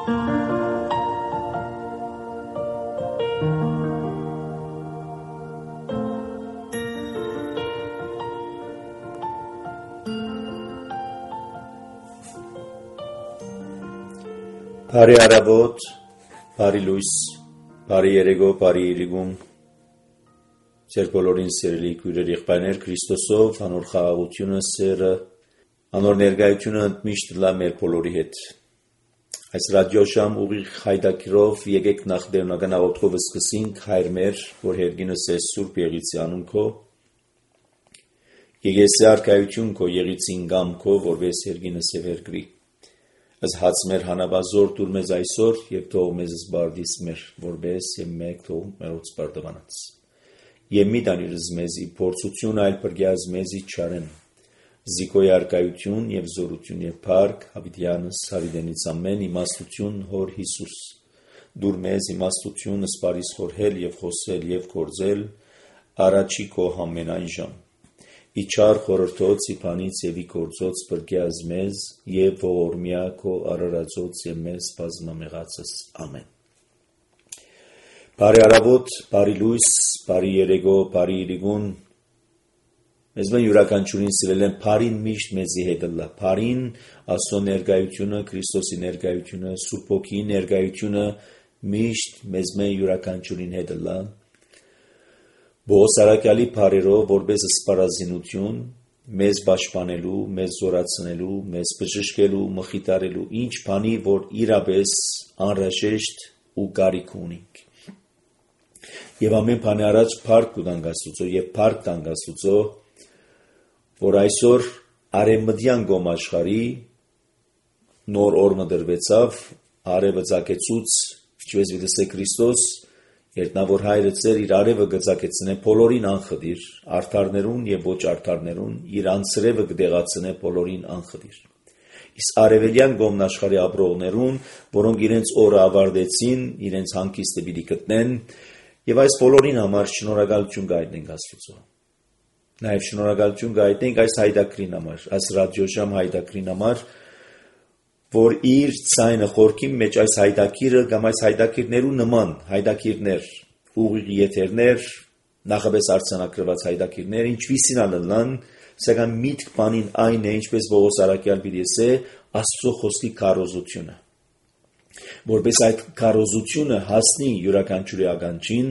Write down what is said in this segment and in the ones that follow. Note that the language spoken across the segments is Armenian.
Բարի առավոտ, բարի լույս, բարի երեկո, բարի իրիկում, ձեր բոլորին սիրելի քույրեր եղբայրներ Քրիստոսով, անոր խաղաղությունը, սերը, անոր ներկայությունը ընդմիշտ լա մեր բոլորի հետ։ Այս ռադիոժամ ուղիղ հայդակիրով եկեք նախ դերնական աղոթքով սկսենք հայր մեր, որ հերգինս է Սուրբ Եղիցի անուն քո, եկեսի արքայություն քո եղիցին գամ քո, որպես հերգինս է վերգրի։ Այս հաց մեր հանավազոր դուր մեզ այսօր և թող մեզ զբարդիս մեր, որպես և մեկ թող մերոց բարդվանած։ Եվ մի տանիրս մեզի փորձություն այլ պրգյազ մեզի չարեն, զիկոյ արկայություն և զորություն և պարկ, հավիդյանս հավիդենից ամեն իմաստություն հոր Հիսուս, դուր մեզ իմաստություն սպարիս խորհել և խոսել և կործել, առաջի քո համենայն ժամ։ Իչար խորհրդոց իպանից և ի գործոց պրգյազ մեզ և ողորմյա քո արարածոց և մեզ բազմամեղացս, ամեն։ Բարի առավոտ, բարի լույս, բարի երեկո, բարի իրիկուն, մեզ մեն յուրաքանչյուրին սիրել են բարին միշտ մեզի հետ լա, բարին Աստծո ներկայությունը, Քրիստոսի ներկայությունը, Սուրբ Հոգիի ներկայությունը միշտ մեզ մեն յուրաքանչյուրին հետ լա, Բողոս Արաքյալի բարերով որպես սպառազինություն մեզ պաշտպանելու, մեզ զորացնելու, մեզ բժշկելու, մխիթարելու, ինչ բանի, որ իրապես անհրաժեշտ ու կարիք ունենք։ Եվ ամեն բանի առաջ փառք կտանք Աստծո եւ փառք տանք Աստծո, որ այսօր արևմտյան գոմ աշխարհի նոր օր մդրվեցավ, արևը ցակեցուց, ինչպես վիճե Քրիստոս Երտնավոր հայրը ծեր իր արևը գծակեցնե բոլորին անխդիր, արդարներուն և ոչ արդարներուն, իր անցրևը գդեղացնե բոլորին անխդիր։ Իսկ արևելյան գոմն աշխարհի ապրողներուն, որոնք իրենց օրը ավարտեցին, իրենց հանգիստը պիտի գտնեն, եւ այս բոլորին համար շնորհակալություն գայտնենք Աստծո։ Նաեւ շնորհակալություն գայտնենք այս հայդակրին համար, այս ռադիոժամ հայդակրին համար, որ իր ցայնը խորքի մեջ այս հայդակիրը կամ այս հայդակիրներու նման հայդակիրներ, ուղիղ եթերներ, նախապես արձանագրված հայդակիրներ, ինչվիսին ալնան, սակայն միտք բանին այն է, ինչպես Բողոս Արաքյալ պիտի ասե, Աստծո խոսքի քարոզությունը։ Որպես այդ քարոզությունը հասնի յուրաքանչյուրի ականջին,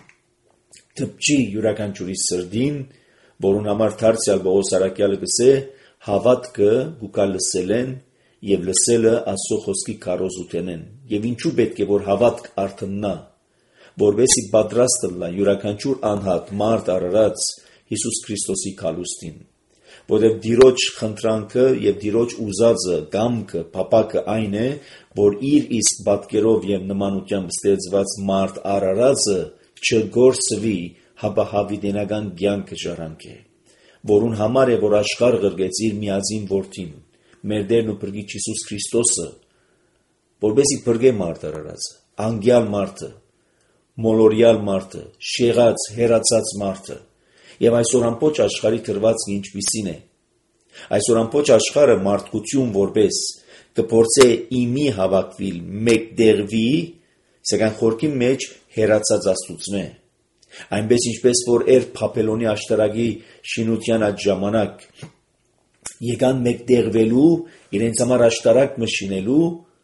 դպչի յուրաքանչյուրի սրդին, որուն համար դարձյալ Բողոս Արաքյալը կսե, հավատքը գուկա լսել են և լսելը Աստծո խոսքի քարոզութեն են, և ինչու պետք է որ հավատք արթննա, որովհետեւ պատրաստ լա յուրաքանչյուր անհատ մարդ արարած Հիսուս Քրիստոսի քալուստին, որովհետեւ Տիրոջ խնդրանքը եւ Տիրոջ ուզածը, գամքը, փապակը այն է, որ իր իսկ պատկերով եւ նմանությամբ ստեղծված մարդ արարածը չգործվի, հապա հավիտենական կյանքը ժառանգե, որուն համար է որ աշխարհ ղրկեց իր միածին որդին, մեր Տերն ու Փրկիչ Հիսուս Քրիստոսը, որպեսզի փրկե մարդ արարածը, անգյալ մարդը, մոլորյալ մարդը, շեղած, հեռացած մարդը, եւ այսօր ամբողջ աշխարհի թրվածքը ինչպիսին է։ Այսօր ամբողջ աշխարհը մարդկություն որպես կփորձե իմի հավաքվել, մեկտեղվի, սակայն խորքի մեջ հեռացած Աստծուծմե։ Այնպես ինչպես որ Փափելոնի աշտարակի շինության այդ ժամանակ եկան մեկտեղվելու, իրենց համար աշտարակ մշինելու,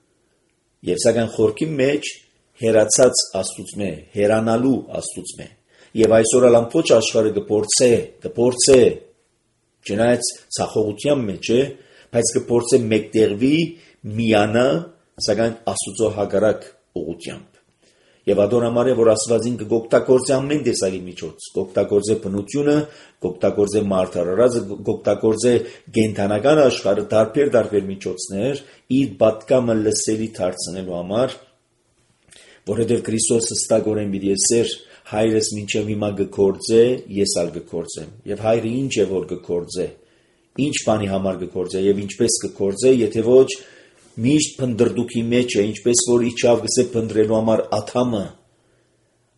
եւ սակայն խորքի մեջ հեռացած Աստծուծմե, հեռանալու Աստծուծմե։ Եվ այսօր ամբողջ աշխարհը կփորձե, չնայած ցախողության մեջ է, բայց կփորձե մեկտեղվի, միանա, սակայն Աստծո հակառակ ուղղությամբ։ Եվ ադոր համար է, որ Աստվածին կօգտագործե ամեն տեսակի միջոց, կօգտագործե բնությունը, կօգտագործե մարդ արարածը, կօգտագործե կենդանական աշխարհը տարբեր միջոցներ իր պատկամը լսելի դարձնելու համար, որովհետև Քրիստոս հստակորեն պիտի ասեր հայրս մինչև հիմա կգործե, ես ալ կգործեմ։ Եվ հայրը ինչ է որ կգործե, ինչ բանի համար կգործե եւ ինչպես կգործե, եթե ոչ միշտ փնդրդուքի մեջ է, ինչպես որ իջավ գսե փնդրելու համար աթամը,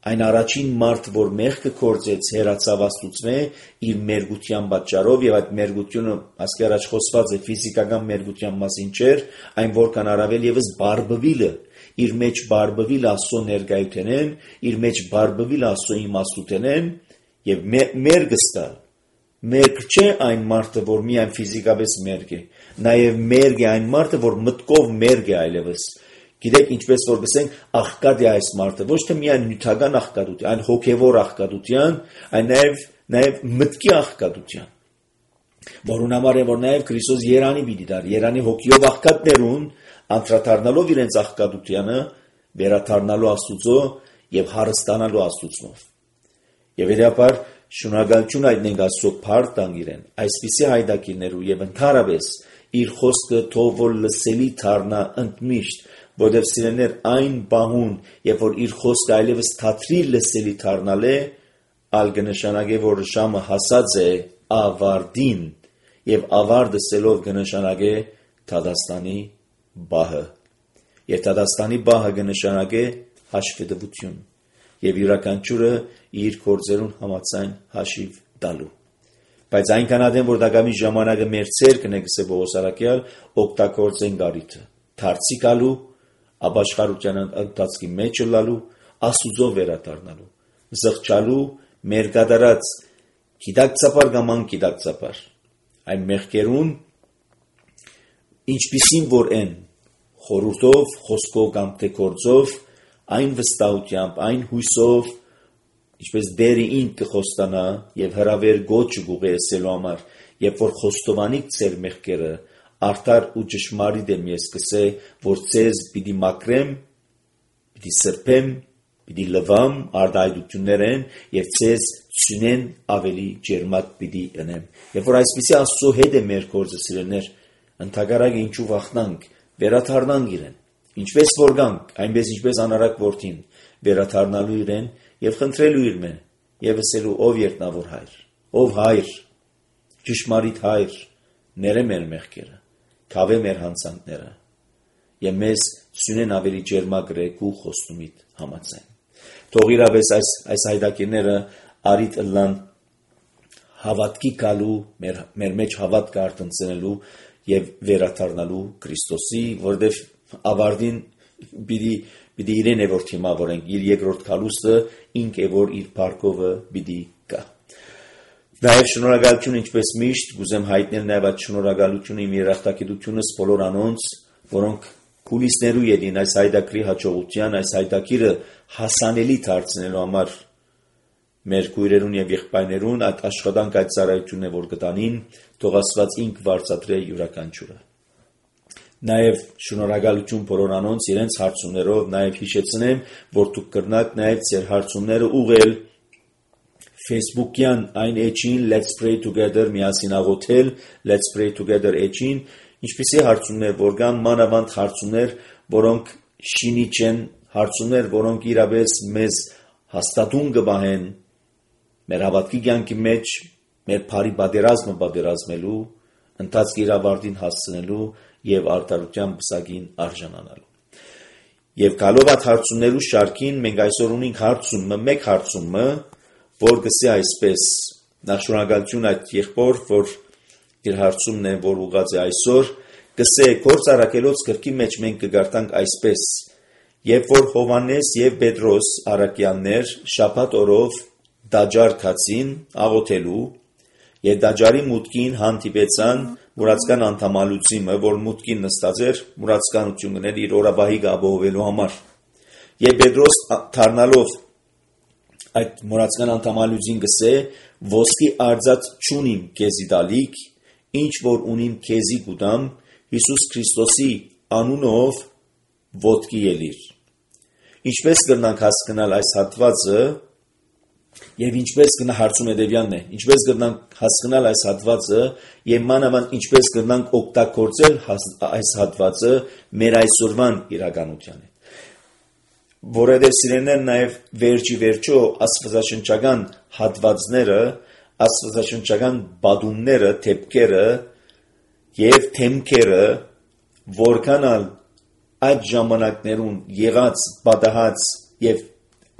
Այն առաջին մարդ, որ մեղքը կործեց, հեռացավ Աստծուծմե իր մերգության պատճառով, եւ այդ մերգությունը ասկի առաջ խոսված է ֆիզիկական մերգության մասին չէր, այն որքան առավել եւս բարբվիլը, իր մեջ բարբվիլ Աստծո ներկայութենեն, իր մեջ բարբվիլ Աստծո իմաստութենեն եւ մերգը ստա։ Մերգ չէ այն մարդը, որ միայն ֆիզիկապես մերգ է, նաեւ մերգ է այն մարդը, որ մտքով մերգ է այլևս։ Գիտեք, ինչպես որ գսենք, աղքատ է այս մարդը, ոչ թե միայն նյութական աղքատության, այլ հոգևոր աղքատության, այն նաև մտքի աղքատության։ Որուն համար է, որ նաև Քրիստոս երանի պիտի դար, երանի հոգիով աղքատներուն, անդրադառնալով իրենց աղքատությանը, վերադառնալու Աստուծո եւ հարստանալու Աստուծմով։ Եվ իրապես շնորհակալություն հայտնենք Աստծո փառք տանք իրեն, այսպիսի հայդակիրներու եւ ընդհանրապես իր խոսքը թող որ լսելի դառնա ընդմիշտ, որովհետև սիրելիներ այն բահուն, երբ որ իր խոսքը այլևս թատրի լսելի դառնալ է, ալ կնշանակե, որ ժամը հասած է ավարտին, եւ ավարտը սելով կնշանակե Թադաստանի բահը։ Եվ Թադաստանի բահը կնշանակե հաշվետվություն, եւ յուրաքանչյուրը իր գործերուն համաձայն հաշիվ տալու։ Բայց այնքան ադեմ, որ դակամի ժամանակը մեր ցերկն է գսե Պողոս Արաքյալ, օգտագործեն գարիթը, դարձի գալու, ապաշխարության ընթացքի մեջ լալու, Աստուծո վերադառնալու, զղջալու մեր գդարած գիտակցաբար կամ անգիտակցաբար այն մեղքերուն, ինչպիսին որ են խորհուրդով, խոսքով կամ թե գործով, այն վստահությամբ, այն հույսով, ինչպես բերի ինք կխոստանա եւ հրավեր գոչ գուղեսելու համար, երբ որ խոստովանիք ձեր մեղքերը, արդար ու ճշմարիտ եմ ես կսե, որ ձեզ պիտի մաքրեմ, պիտի սրբեմ, պիտի լվամ արդայդություններ են եւ ձեզ ցունեն ավելի ջերմակ պիտի ընեմ։ Երբ որ այսպիսի Աստծո հետ է մեր գործը սիրելներ, ընդհակառակը ինչու վախնանք, վերադառնանք իրեն։ Ինչպես որ գանք, այնպես ինչպես անարակ որդին, վերադառնալու իրեն եւ խնդրելու իր մեն, եւ ասելու ով երտնավոր հայր, ով հայր, ճշմարիտ հայր, ները մեր մեղքերը, քավե մեր հանցանքները, եւ մեզ ցունեն ավելի ջերմագրեք ու խոստումիտ համաձայն։ Թող իրապես այս հայդակիրները արիտ ըլլան հավատքի գալու, մեր մեջ հավատք արտնցնելու եւ վերադառնալու Քրիստոսի, որովհետեւ ավարտին պիտի իրեն է որ թիմավորենք, իր երկրորդ քալուստը ինք է որ իր փառքովը պիտի գա։ Նաև շնորհակալություն ինչպես միշտ գուզեմ հայտնել նաև այդ շնորհակալությունը իմ երախտագիտությունս բոլոր անոնց, որոնք կուլիսներու ելին այս հայդակրի հաջողության, այս հայդակիրը հասանելի դարձնելու համար մեր քույրերուն եւ եղբայրներուն այդ աշխատանք այդ ծառայությունն է որ կտանին, թող Աստված ինք վարձատրե յուրաքանչյուրը։ Նաև շնորհակալություն բոլոր անոնց իրենց հարցումներով, նաև հիշեցնեմ, որ դուք կրնաք նաև ձեր հարցումները ուղղել Facebook-յան այն էջին Let's Pray Together միասին աղոթել Let's Pray Together էջին, ինչպիսի հարցումներ որ կան, մանավանդ հարցումներ, որոնք շինիչ են, հարցումներ, որոնք իրապես մեզ հաստատուն կբահեն մեր հավատքի կյանքի մեջ, մեր բարի պատերազմը պատերազմելու, ընթացքի իրավարտին հասցնելու եւ արտարության բսակին արժանանալու։ Եվ գալով այդ հարցումներու շարքին մենք այսօր ունենք հարցումը, մեկ հարցումը, որ գսի այսպես, նախ շնորհակալություն այդ եղբոր, որ իր հարցումն է, որ ուղղած է այսօր, գսե Գործ Առաքելոց գրքի մեջ մենք կգարտանք այսպես. երբ որ Հովհաննես եւ Պետրոս առաքյալներ շաբաթ օրով դաջար գացին աղոթելու եւ դաջարի մուտքին հանդիպեցան մուրացկան անդամալուծիմը, որ մուտքին նստած էր մուրացկանություններ իր օրաբահի գաբովելու համար։ Եվ Պետրոս դառնալով այդ մուրացկան անդամալուծին գսե ոսկի արձած չունիմ քեզի դալիք, ինչ որ ունիմ քեզի գուտամ Հիսուս Քրիստոսի անունով ոտքի ելիր։ Ինչպես կրնանք հասկանալ այս հատվածը եւ ինչպես կնա հարցում հետեւյալն է, ինչպես կրնանք հասկանալ այս հատվածը եւ մանավանդ ինչպես կրնանք օգտագործել այս հատվածը մեր այսօրվան իրականությանը։ Որովհետեւ սիրելիներ նաեւ վերջի վերջո աստվածաշնչական հատվածները, աստվածաշնչական բադումները, թեփքերը եւ թեմքերը որքանալ այդ ժամանակներուն եղած, պատահած եւ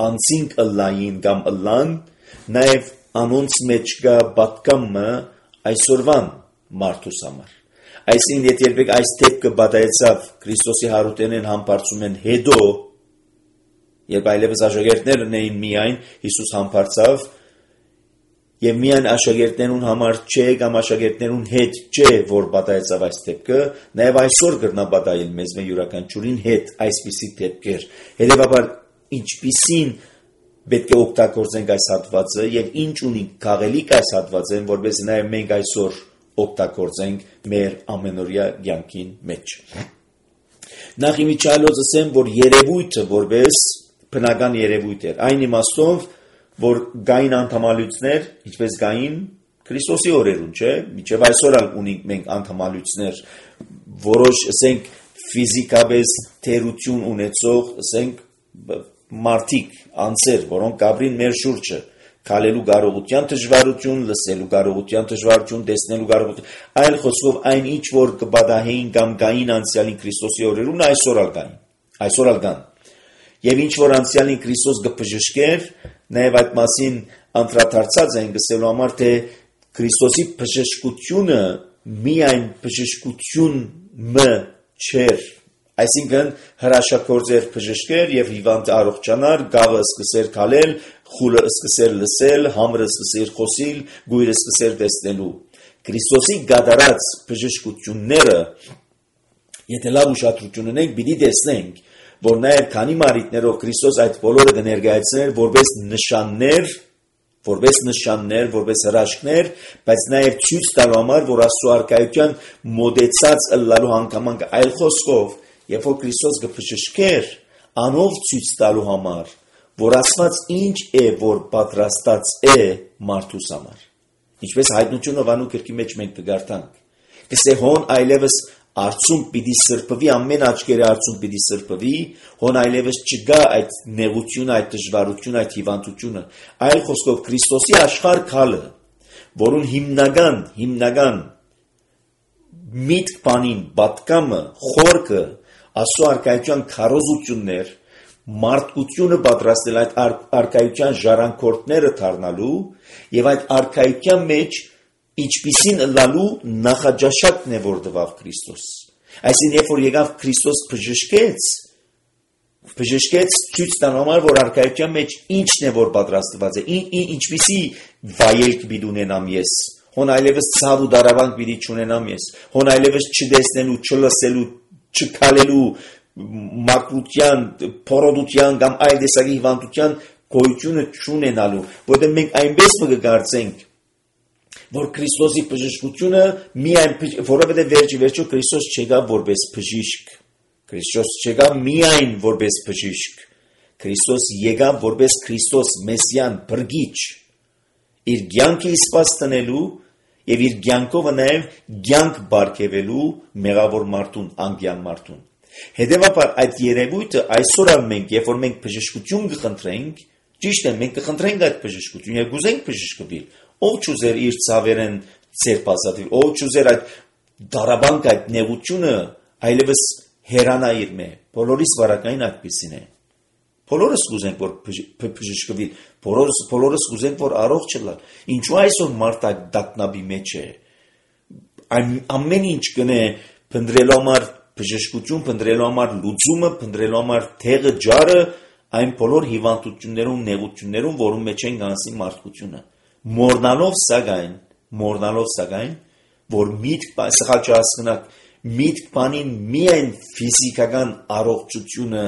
անցինք ըլլային կամ ըլլան, նաև անոնց մեջ կա պատկամը այսօրվան մարդուս համար։ Այսինքն, եթե երբեք այս դեպքը բադայեցավ Քրիստոսի հարուտենեն համբարձում են հետո, երբ այլևս աշակերտներն էին միայն, Հիսուս համբարձավ, եւ միայն աշակերտներուն համար չէ կամ աշակերտներուն հետ չէ, որ բադայեցավ այս դեպքը, նաև այսօր կրնա բադայել մեզ յուրաքանչյուրին հետ այսպիսի դեպքեր։ Հետևաբար ինչպիսին պետք է օգտագործենք այս հատվածը եւ ինչ ունի քաղելիք այս հատվածը, որովհետեւ նաև մենք այսօր օգտագործենք մեր ամենօրյա կյանքին մեջ։ Նախ իմիջիալոց ասեմ, որ երևույթը որպես բնական երևույթ էր, այն իմաստով, որ գային անդամալույցներ, ինչպես գային Քրիստոսի օրերուն, չէ՞, մինչև այսօր ունենք մենք անդամալույցներ, որոշ, ասենք, ֆիզիկապես թերություն ունեցող, ասենք, մարդիկ, անձեր, որոնք ապրին մեր շուրջը, քալելու կարողության դժվարություն, լսելու կարողության դժվարություն, տեսնելու կարողություն, այլ խոսքով այն ինչ որ կբադահեին կամ գային անցյալին Քրիստոսի օրերուն, այսօր կան։ Եվ ինչ որ անցյալին Քրիստոս կբժշկեր, նաև այդ մասին անդրադարձած են գսելու համար, թե Քրիստոսի բժշկությունը միայն բժշկությունը չէր, այսինքն հրաշագործեր բժշկեր եւ հիվանդը առողջանար, գաղը սկսեր քալել, խուլը սկսեր լսել, համրը սկսեր խոսիլ, գույրը սկսեր տեսնելու։ Քրիստոսի գադարած բժշկությունները, եթե լավ ուշադրություն ունենք, պիտի տեսնենք, որ նաև քանի մարիտներով Քրիստոս այդ բոլորը կներկայացներ որպես նշաններ, որպես հրաշքներ, բայց նաև ցույց տալու համար, որ Աստծո արքայության մոդեցած ըլլալու հանգամանք այլ խոսքով, երբ որ Քրիստոս կբժշկեր, անով ցույց տալու համար, որ Աստված ինչ է, որ պատրաստած է մարդուս համար։ Ինչպես հայտնություն Հովանու գրքի մեջ մենք կգարտանք։ Կսե հոն այլևս արցում պիտի սրբվի, ամեն աչքերը արցում պիտի սրբվի, հոն այլևս չգա այդ նեղությունը, այդ դժվարությունը, այդ հիվանդությունը, այլ խոսքով Քրիստոսի աշխարհ քալը, որուն հիմնական միտք բանին, պատկամը, խորքը, Աստծո արքայության քարոզություններ, մարդկությունը պատրաստել այդ արքայության ժառանգորդները դառնալու եւ այդ արքայության մեջ ինչպիսին լալու նախաճաշակն է որ տվավ Քրիստոս։ Այսինքն երբ որ եկավ Քրիստոս բժշկեց ցույց տալու համար, որ արքայության մեջ ինչն է որ պատրաստված է, ինչպիսի վայելք պիտի ունենամ ես, հոն այլևս ցավ ու դարավանք պիտի չունենամ ես, հոն այլևս չտեսնելու, չլսելու, չքալելու մակրության, փորոդության կամ այլ տեսակի հիվանդության գոյությունը չունենալու, որտեղ մենք այնպես կգործենք, որ Քրիստոսի բժշկությունը միայն, որովհետև վերջի Քրիստոս չեկավ որպես բժիշկ, Քրիստոս չեկավ միայն որպես բժիշկ, Քրիստոս եկավ որպես Քրիստոս Մեսիան, բրգիչ, իր կյանքը իսպաս տնելու եւ իր կյանքով նաև կյանք բարգեւելու մեղավոր մարդուն, անկյան մարդուն։ Հետևաբար այդ երևույթը այսօր մենք, երբ որ մենք բժշկություն կխնդրենք, ճիշտ է, մենք կխնդրենք այդ բժշկություն, եւ գուզենք բժշկվել, ով չուզեր իր ցավերեն ցերպազատել, ով չուզեր այդ դարաբանք, այդ նեղությունը այլևս հերանա իր մե։ Բոլորիս վարակային այդպեսին է։ Բոլորս կուզենք որ բժշկվել, բոլորս կուզենք որ առողջ լինել։ Ինչու այսօր մարդը դակնաբի մեջ է։ Ամեն ինչ կնե փնտրելու համար բժշկություն, փնտրելու համար լուծումը, փնտրելու համար թեղը, ջարը, այն բոլոր հիվանդություններում, նեղություններում, որում մեջ են գանցի մարդկությունը։ Մորնալով սակայն, որ սխալ չհասկանաք, միտք բանին միայն ֆիզիկական առողջությունը,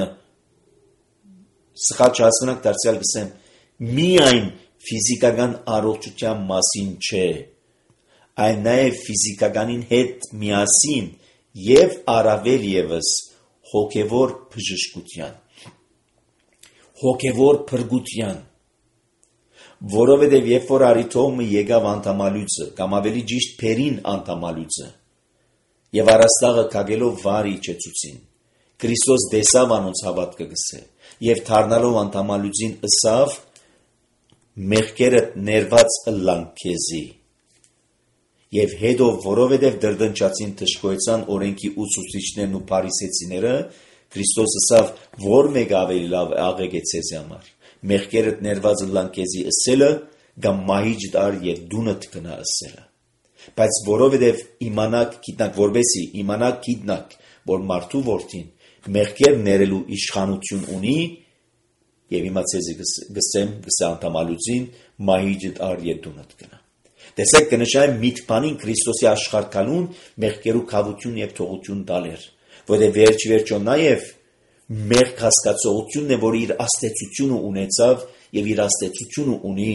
սխալ չհասկանաք, դարձյալ կսեմ, միայն ֆիզիկական առողջության մասին չէ, այլ նաև ֆիզիկականին հետ միասին եւ առավել եւս հոգեվոր բժշկության, հոգեվոր փրկության, որովհետեւ երբ որ արիթոմը եկավ անդամալույցը, կամ ավելի ճիշտ փերին անդամալույցը, եւ առաստաղը կագելով վար իջեցուցին, Քրիստոս դեսավ անոնց հավատքը գսե, եւ դառնալով անդամալույցին ըսավ մեղքերը ներված ըլլան քեզի, եւ հետո որովհետեւ դրդնչացին թշկոյցան օրենքի ուսուցիչներն ու փարիսեցիները, Քրիստոս ըսավ, որ մեկ ավելի լավ աղեք է ցեզ համար։ մեղքերդ ներված ըլլան քեզի ըսելը կամ մահիճդ ար եւ դունդ կնա ըսելը բայց որովհետեւ իմանաք գիտնաք որբեսի իմանաք գիտնաք որ մարդու որդին մեղքեր ներելու իշխանություն ունի եւ հիմա ցեզի գսեմ անդամալուծին մահիճդ ար եւ դունդ կնա տեսեք կնշանակի միտքանին Քրիստոսի աշխարհքալուն մեղքերու քավություն եւ թողություն տալեր որովհետեւ վերջ-վերջո նաեւ մեղք հասկացողությունն է որ իր աստեցությունը ունեցավ եւ իր աստեցությունը ունի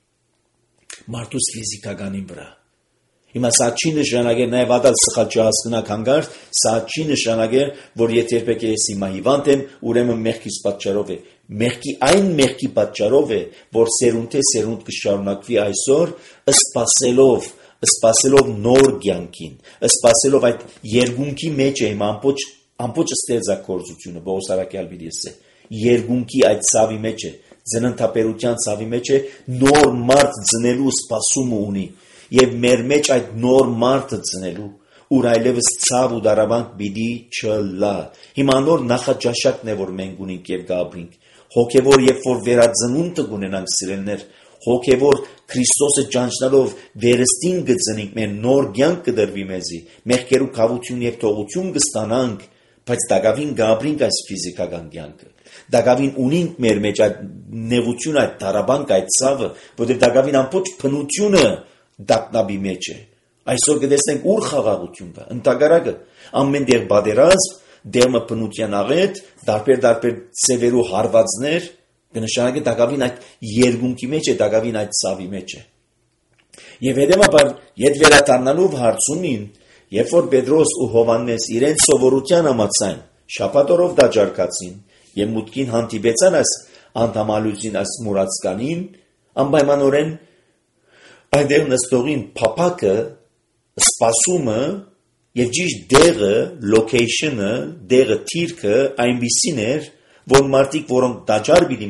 մարդուս ֆիզիկականին վրա Հիմա սա չի նշանակել նաև ադալ սխալ չհասկանաք հանգարտ, սա չի նշանակել, որ եթե երբեք ես հիմա հիվանդ եմ, ուրեմն մեղքից պատճառով է։ Մեղքի այն մեղքի պատճառով է, որ սերունդ է սերունդ կշարունակվի այսօր, սպասելով նոր կյանքին, սպասելով այդ երկունքի մեջ է հիմա ամբողջ ստեղծագործությունը, Պողոս Արաքյալ պիտի ասե, երկունքի այդ ցավի մեջ է, ծննդաբերության ցավի մեջ է, նոր մարդ ծնելու սպասումը ունի։ Եվ մեր մեջ այդ նոր մարդը ծնելու ուր այլևս ցավ ու դարաբանք պիտի չլա հիմա նոր նախաճաշակն է որ մենք ունենք եւ գաբրինք հոգեվոր երբ որ վերածնունդը կունենանք սիրելներ հոգեվոր Քրիստոսը ճանչնալով վերստին կծնենք մեր նոր կյանք կդրվի մեզի մեղքերու քավություն եւ թողություն կստանանք բայց դակավին գաբրինք այս ֆիզիկական կյանքը դակավին ունենք մեր մեջ այդ նեղություն այդ դարաբանք այդ ցավը որովհետեւ դակավին ամբողջ փնությունը դակնաբի մեջ է այսօր կտեսնենք ուր խաղաղություն կա ընդհակառակը ամեն դեր բادرազմ դերմը բնության աղետ դարբեր ծևերու հարվածներ կնշանակի դակավին այդ երկունքի մեջ է դակավին այդ ցավի մեջ է եւ հետեւաբար իդ վերադառնալով հարցումին երբ որ Պետրոս ու Հովհաննես իրենց սովորության համաձայն շաբաթօրով դաջարկացին եւ մուտքին հանդիպեցան այս անդամալուծին այս մուրացկանին անպայմանորեն Այդեղ նստողին փապակը, սպասումը եւ ճիշտ դեղը, location-ը, դեղը թիրքը այնպիսին էր, որ մարդիկ, որոնք դաջար պիտի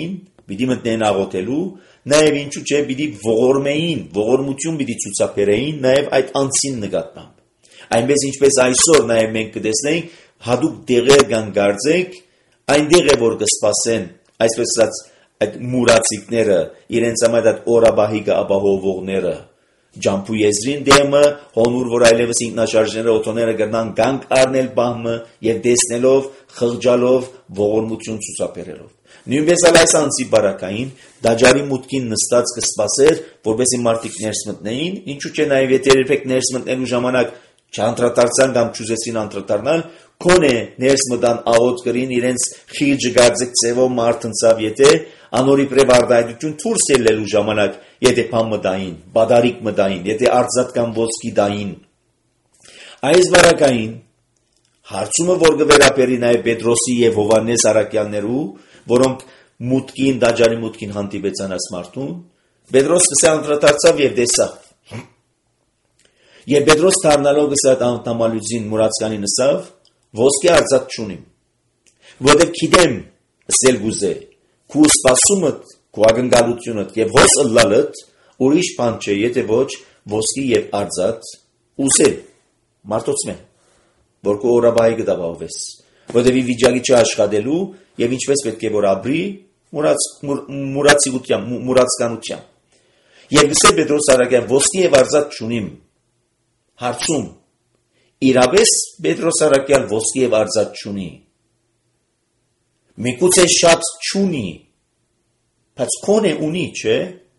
մտնեին աղոթելու, նաեւ ինչու՞ չէ պիտի ողորմեին, ողորմություն պիտի ցուցաբերեին նաեւ այդ անցին նկատմամբ։ Այնպես ինչպես այսօր նաեւ մենք կտեսնենք հadoop դեղեր կան գարձեք, այնտեղ է որ կսպասեն, այսպես ասած այդ մուրացիկները իրենց համար այդ օրաբահիկը ապահովողները ջամփու եզրին դեմը հոնուր որ այլևս ինքնաշարժները օտոները գնան գանք առնել բահմը եւ տեսնելով խղճալով ողորմություն ցուցաբերելով նույնպես այս անձի բարակային դաջարի մուտքին նստած կսպասեր որովհետեւ մարդիկ ներս մտնեին ինչու՞ չէ նաեւ եթե երբեք ներս մտնելու ժամանակ չանդրադարձան կամ չուզեցին անդրադառնալ կոնե ներս մտան աղոտ կրին իրենց խիղճը գարձեք ծևով մարտնցավ եթե անորի պրև արդայդություն թուրս ելելու ժամանակ եթե փամ մտային բադարիկ մտային եթե արձատ կամ ոսկի դային այս բարակային հարցումը որ կվերապերի նաև Պետրոսի եւ Հովհաննես Արաքյալներու որոնք մուտքին դաջարի մուտքին հանդիպեցան այս մարդուն Պետրոս սկսել անդրադարձավ եւ տեսավ եւ Պետրոս դառնալով գսած անդամալուծին մուրացկանին ասավ ոսկի արձած չունիմ որովհետեւ գիտեմ ասել գուզե քու սպասումդ քու ագնկալությունդ եւ հոս ըլլալդ ուրիշ բան չէ եթե ոչ ոսկի եւ արձած ուսել մարդոցմե որ քու օրաբայի կդավավես որովհետեւ վիճակի չաշխատելու եւ ինչպես պետք է որ ապրի մուրացկանությամբ եւ գսե Պետրոս Արաքյան ոսկի եւ արձած չունիմ հարցում իրավես Պետրոս Արաքյան ոսկի եւ արձած չունի Միգուցե շատ չունի բայց կոնե ունի չէ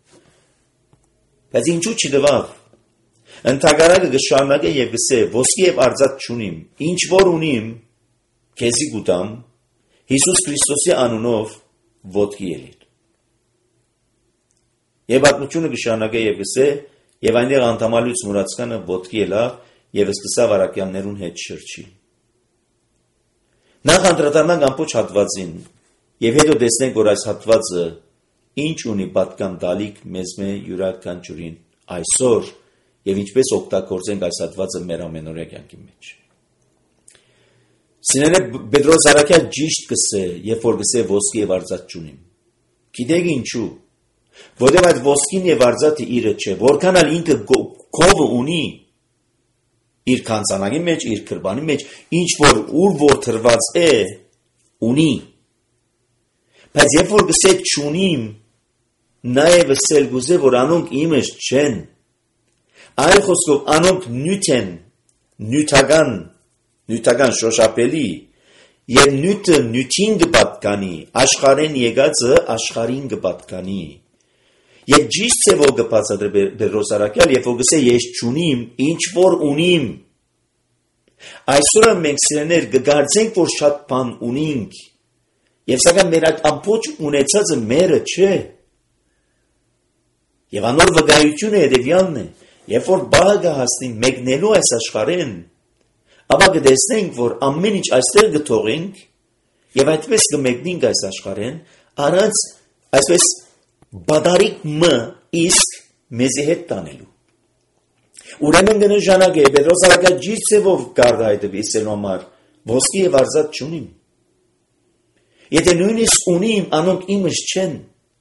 բայց ինչու չդվավ ընդհակառակը գշարունակե եւ գսե ոսկի եւ արձած չունիմ ինչ որ ունիմ քեզի գուտամ Հիսուս Քրիստոսի անունով ոտքի ելիր եւ ատմությունը գշարունակե եւ գսե եւ այնտեղ անդամալուց մուրացկանը ոտքի ելավ եւ սկսավ Արաքյաններուն հետ շրջի Նախ անդրադառնանք ամբողջ հատվածին եւ հետո տեսնենք որ այս հատվածը ինչ ունի պատկան տալիք մեզ յուրաքանչյուրին այսօր եւ ինչպես օգտագործենք այս հատվածը մեր ամենօրյա կյանքի մեջ Սիրելի Պետրոս Արաքյան ճիշտ կսե երբ որ կսե ոսկի եւ արձած չունիմ Գիտեք ինչու որովհետեւ այդ ոսկին եւ արձածը իրը չէ որքան էլ ինքը կովը ունի իր կանցանակի մեջ, իր քրբանի մեջ, ինչ որ ուր որ թրված է, ունի։ Բայց երբ որ գսե չունիմ, նաև ասել գուզե, որ անոնք իմս չեն, այլ խոսքով անոնք նյութ են, նյութական շոշափելի, եւ նյութը նյութին կպատկանի, աշխարհեն եկածը աշխարհին կպատկանի։ Եվ ճիշտ է որ կբացատրի Պետրոս առաքյալ, երբ որ գսե ես չունիմ, ինչ որ ունիմ։ Այսօր մենք սիրելիներ կգարձենք, որ շատ բան ունենք, եւ սակայն մեր այդ ամբողջ ունեցածը մերը չէ։ Եվ անոր վկայությունը հետևյալն է, երբ որ բաղը հասնի մեկնելու այս աշխարհեն, ապա կտեսնենք, որ ամեն ինչ այստեղ կթողենք եւ այդպես կմեկնենք այս աշխարհեն, առանց այսպես բադարիկ մը իսկ մեզի հետ տանելու։ Ուրեմն կնշանակե Պետրոս առաքյալ ճիշտ է որ կարդա այդ իսելու համար ոսկի եւ արծաթ չունիմ։ Եթե նույնիսկ ունիմ, անոնք իմս չեն,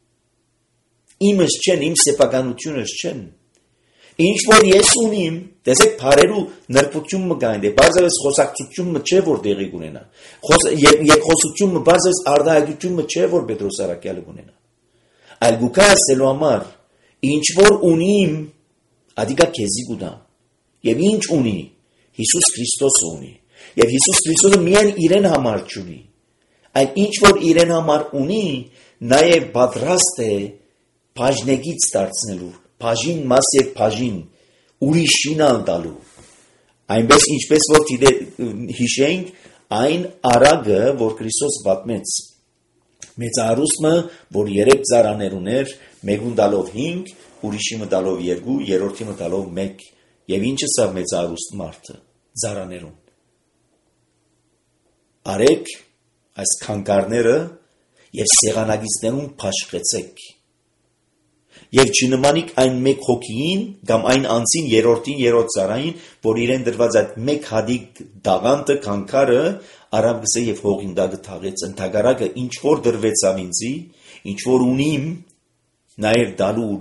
իմ սեփականությունս չեն։ Ինչ որ ես ունիմ, տեսեք բարերու նրբությունը կային, բարձրապես խոսակցությունը չէ որ տեղի կունենա։ Եվ խոսությունը բարձրապես արդայությունը չէ որ Պետրոս առաքյալը կունենա։ Այլ գուկա ասելու համար, ինչ որ ունիմ, ադիկա քեզի գուտա։ Եվ ինչ ունի, Հիսուս Քրիստոսը ունի։ Եվ Հիսուս Քրիստոսը միայն իրեն համար չունի։ Այլ ինչ որ իրեն համար ունի, նաև պատրաստ է բաժնեկից դարձնելու, բաժին մաս եւ բաժին ուրիշին անդալու։ Այնպես ինչպես որ հիշենք այն արագը, որ Քրիստոս պատմեց։ Մեծարուսմը, որ 3 ծառաներ ուներ, մեկուն տալով 5, ուրիշի տալով 2, երրորդի տալով 1, եւ ինչը սա մեծարուստ մարդը ծառաներուն։ Արեք այս քանկարները եւ սեղանագիծներուն փաշխեցեք։ Եվ չնմանիք այն մեկ հոգին կամ այն անձին երրորդ ծառային, որ իրեն դրված այդ մեկ հադիկ դաղանտը քանքարը արավ գսե եւ հողին դագը թաղեց ընդհանրակը ինչ որ դրվեցավ ինձի, ինչ որ ունիմ, նաեւ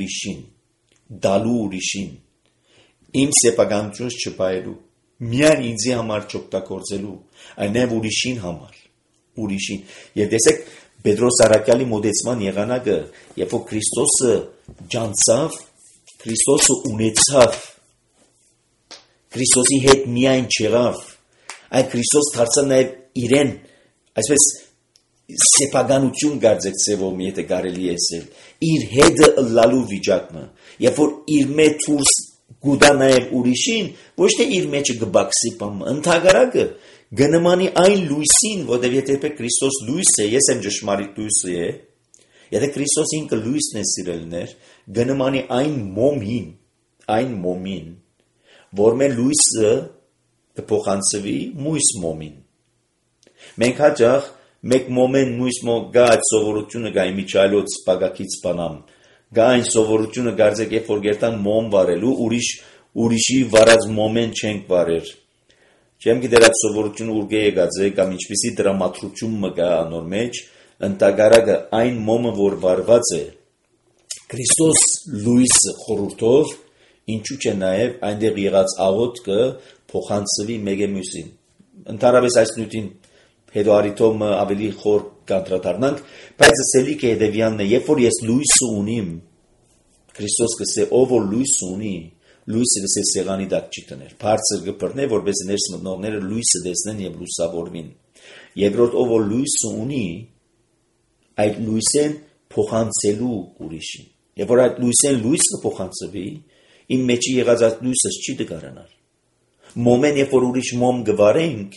դալու ուրիշին, իմ սեփականությունս չպայելու, միայն ինձի համար չօգտագործելու, այլ նաեւ ուրիշին համար, ուրիշին։ Եվ տեսեք Պետրոս առաքյալի մոդեցման եղանակը, երբ որ Քրիստոսը ջանցավ, Քրիստոսը ունեցավ, Քրիստոսի հետ միայն չեղավ, այլ Քրիստոս դարձավ նաև իրեն, այսպես սեփականություն գարձեք սևում, եթե կարելի է ասել, իր հետը լալու վիճակը, երբ որ իր մեջ դուրս գուտա նաև ուրիշին, ոչ թե իր մեջը գբաքսի բան, ընդհանրակը գնմանի այն լույսին, որտեղ եթե Քրիստոս լույս է, ես եմ ճշմարիտ լույսը է, եթե Քրիստոս ինքը լույսն է սիրելիներ, գնմանի այն մոմին, որ մեր լույսը կփոխանցվի մույս մոմին։ Մենք հաճախ մեկ մոմեն մույս գա այդ սովորությունը գա իմիջայլոց պագակից բանամ, գա այն սովորությունը գարձեք երբ որ գերտան մոմ վարելու, ուրիշի վարած մոմեն չենք վարեր։ Չեմ գիտեր այդ սովորությունը ուր եկած է կամ ինչպիսի դրամատրություն մը կա անոր մեջ, ընդհանրակը այն մոմը որ վարված է Քրիստոս լույսը խորհրդով, ինչու՞ չէ նաև այնտեղ եղած աղոթքը փոխանցվի մեկը մյուսին։ Ընդհանրապես այս նյութին հետո արիթոմը ավելի խոր կանդրադառնանք, բայց ասելիք է հետևյալն է, երբ որ ես լույսը ունիմ, Քրիստոս կսե ով որ լույս ունի, լույսը գսե սեղանի դակ չի տներ, բարձր գբրնե, որպես ներս մտնողները լույսը տեսնեն եւ լուսավորվին։ Երկրորդ ով որ լույսը ունի, այդ լույսեն փոխանցելու ուրիշին։ Եվ որ այդ լույսեն լույսը փոխանցվի, իմ մեջի եղած այդ լույսը չի դգարանար։ Մոմեն երբ որ ուրիշ մոմ գվարենք,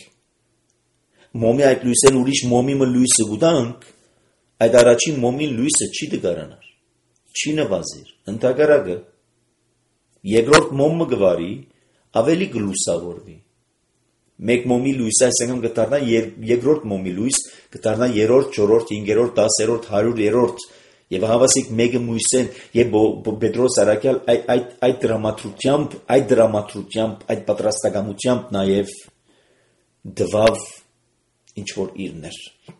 մոմի այդ լույսեն ուրիշ մոմի մը լույսը գուտանք, այդ առաջին մոմի լույսը չի դգարանար, չի նվազիր, ընդհանրակը երկրորդ մոմը գվարի, ավելի գլուսավորվի։ Մեկ մոմի լույսը այսինքն կդառնա երկրորդ մոմի լույս, կդառնա 3-րդ, 4-րդ, 5-րդ, 10-րդ, 100-րդ, եւ հավասիկ մեկը մույսեն եւ Պետրոս առաքյալ այդ դրամատրությամբ, այդ պատրաստակամությամբ նաեւ դվավ ինչ որ իրներ։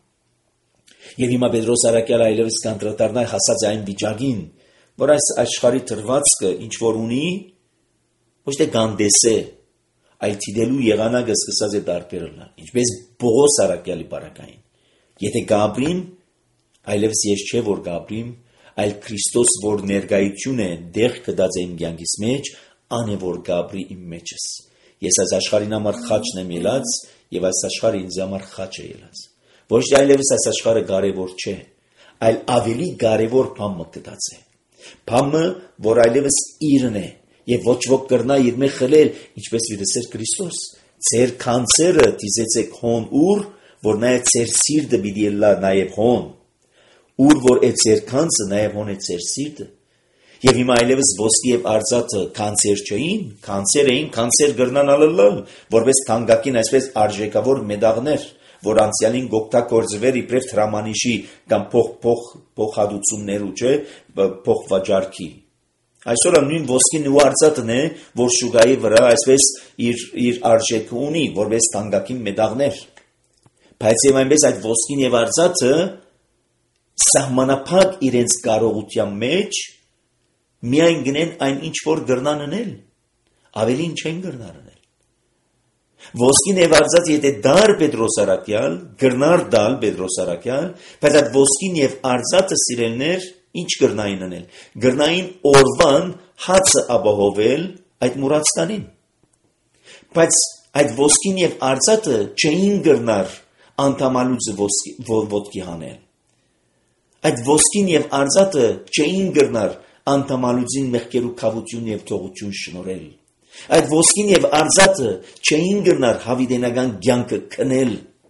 Եվ հիմա Պետրոս առաքյալը այլևս կանդրադառնա հասած այն վիճակին, որ այս աշխարհի թրվածքը ինչ որ ունի, ոչ թե գանդեսե, այլ թիդելու եղանակը սկսած է դարբերելը, ինչպես Պողոս առաքյալի բարակային։ Եթե գաբրին, Այլևս ես չէ որ գաբրիմ, այլ Քրիստոս որ ներկայություն է դեղ կդած իմ կյանքիս մեջ, ան է որ գաբրի իմ մեջս։ Ես այս աշխարհին համար խաչն եմ ելած եւ այս աշխարհը ինձ համար խաչ է ելած։ Ոչ թե այլևս այս աշխարհը կարևոր չէ, այլ ավելի կարևոր բանը կդած է։ Բանը, որ այլևս իրն է եւ ոչ ոք կրնա իր մեջ խլել, ինչպես վիրասեր Քրիստոս։ Ձեր կանցերը դիզեցեք հոն ուր, որ նաեւ ձեր սիրտը պիտի լա նաեւ հոն։ Ուր որ է ձեր կանցը, նաեւ հոն է ձեր սիրտը։ Եվ հիմա այլևս ոսկի եւ արծաթը կանցեր չէին, կանցեր էին, կանցեր գրնան ալլալ, որպես թանկագին այսպես արժեքավոր մեդաղներ, որ անցյալին գոկտակորձվեր իբրև թրամանիշի կամ փոխհատուցումներու, չէ, փոխվաճառքի։ Այսօր նույն ոսկին ու արծաթն է, որ շուկայի վրա այսպես իր արժեքը ունի, որպես թանկագին մեդաղներ։ Բայց եւ այնպես այդ ոսկին եւ արծաթը սահմանափակ իրենց կարողության մեջ միայն գնեն այն ինչ որ գրնան անել, ավելին չեն գրնան անել։ Ոսկին եւ արծաթ եթե դար Պետրոս Արաքյալ, գրնար դալ Պետրոս Արաքյալ, բայց այդ ոսկին եւ արծաթը սիրելներ ինչ գրնային անել։ Գրնային օրվան հացը ապահովել այդ մուրացկանին։ Բայց այդ ոսկին եւ արծաթը չէին գրնար անդամալուծը ոտքի հանել։ Այդ ոսկին եւ արծաթը չէին գրնար անդամալուծին մեղքերու քավություն եւ թողություն շնորհել։ Այդ ոսկին եւ արծաթը չէին գրնար հավիտենական կյանքը քնել։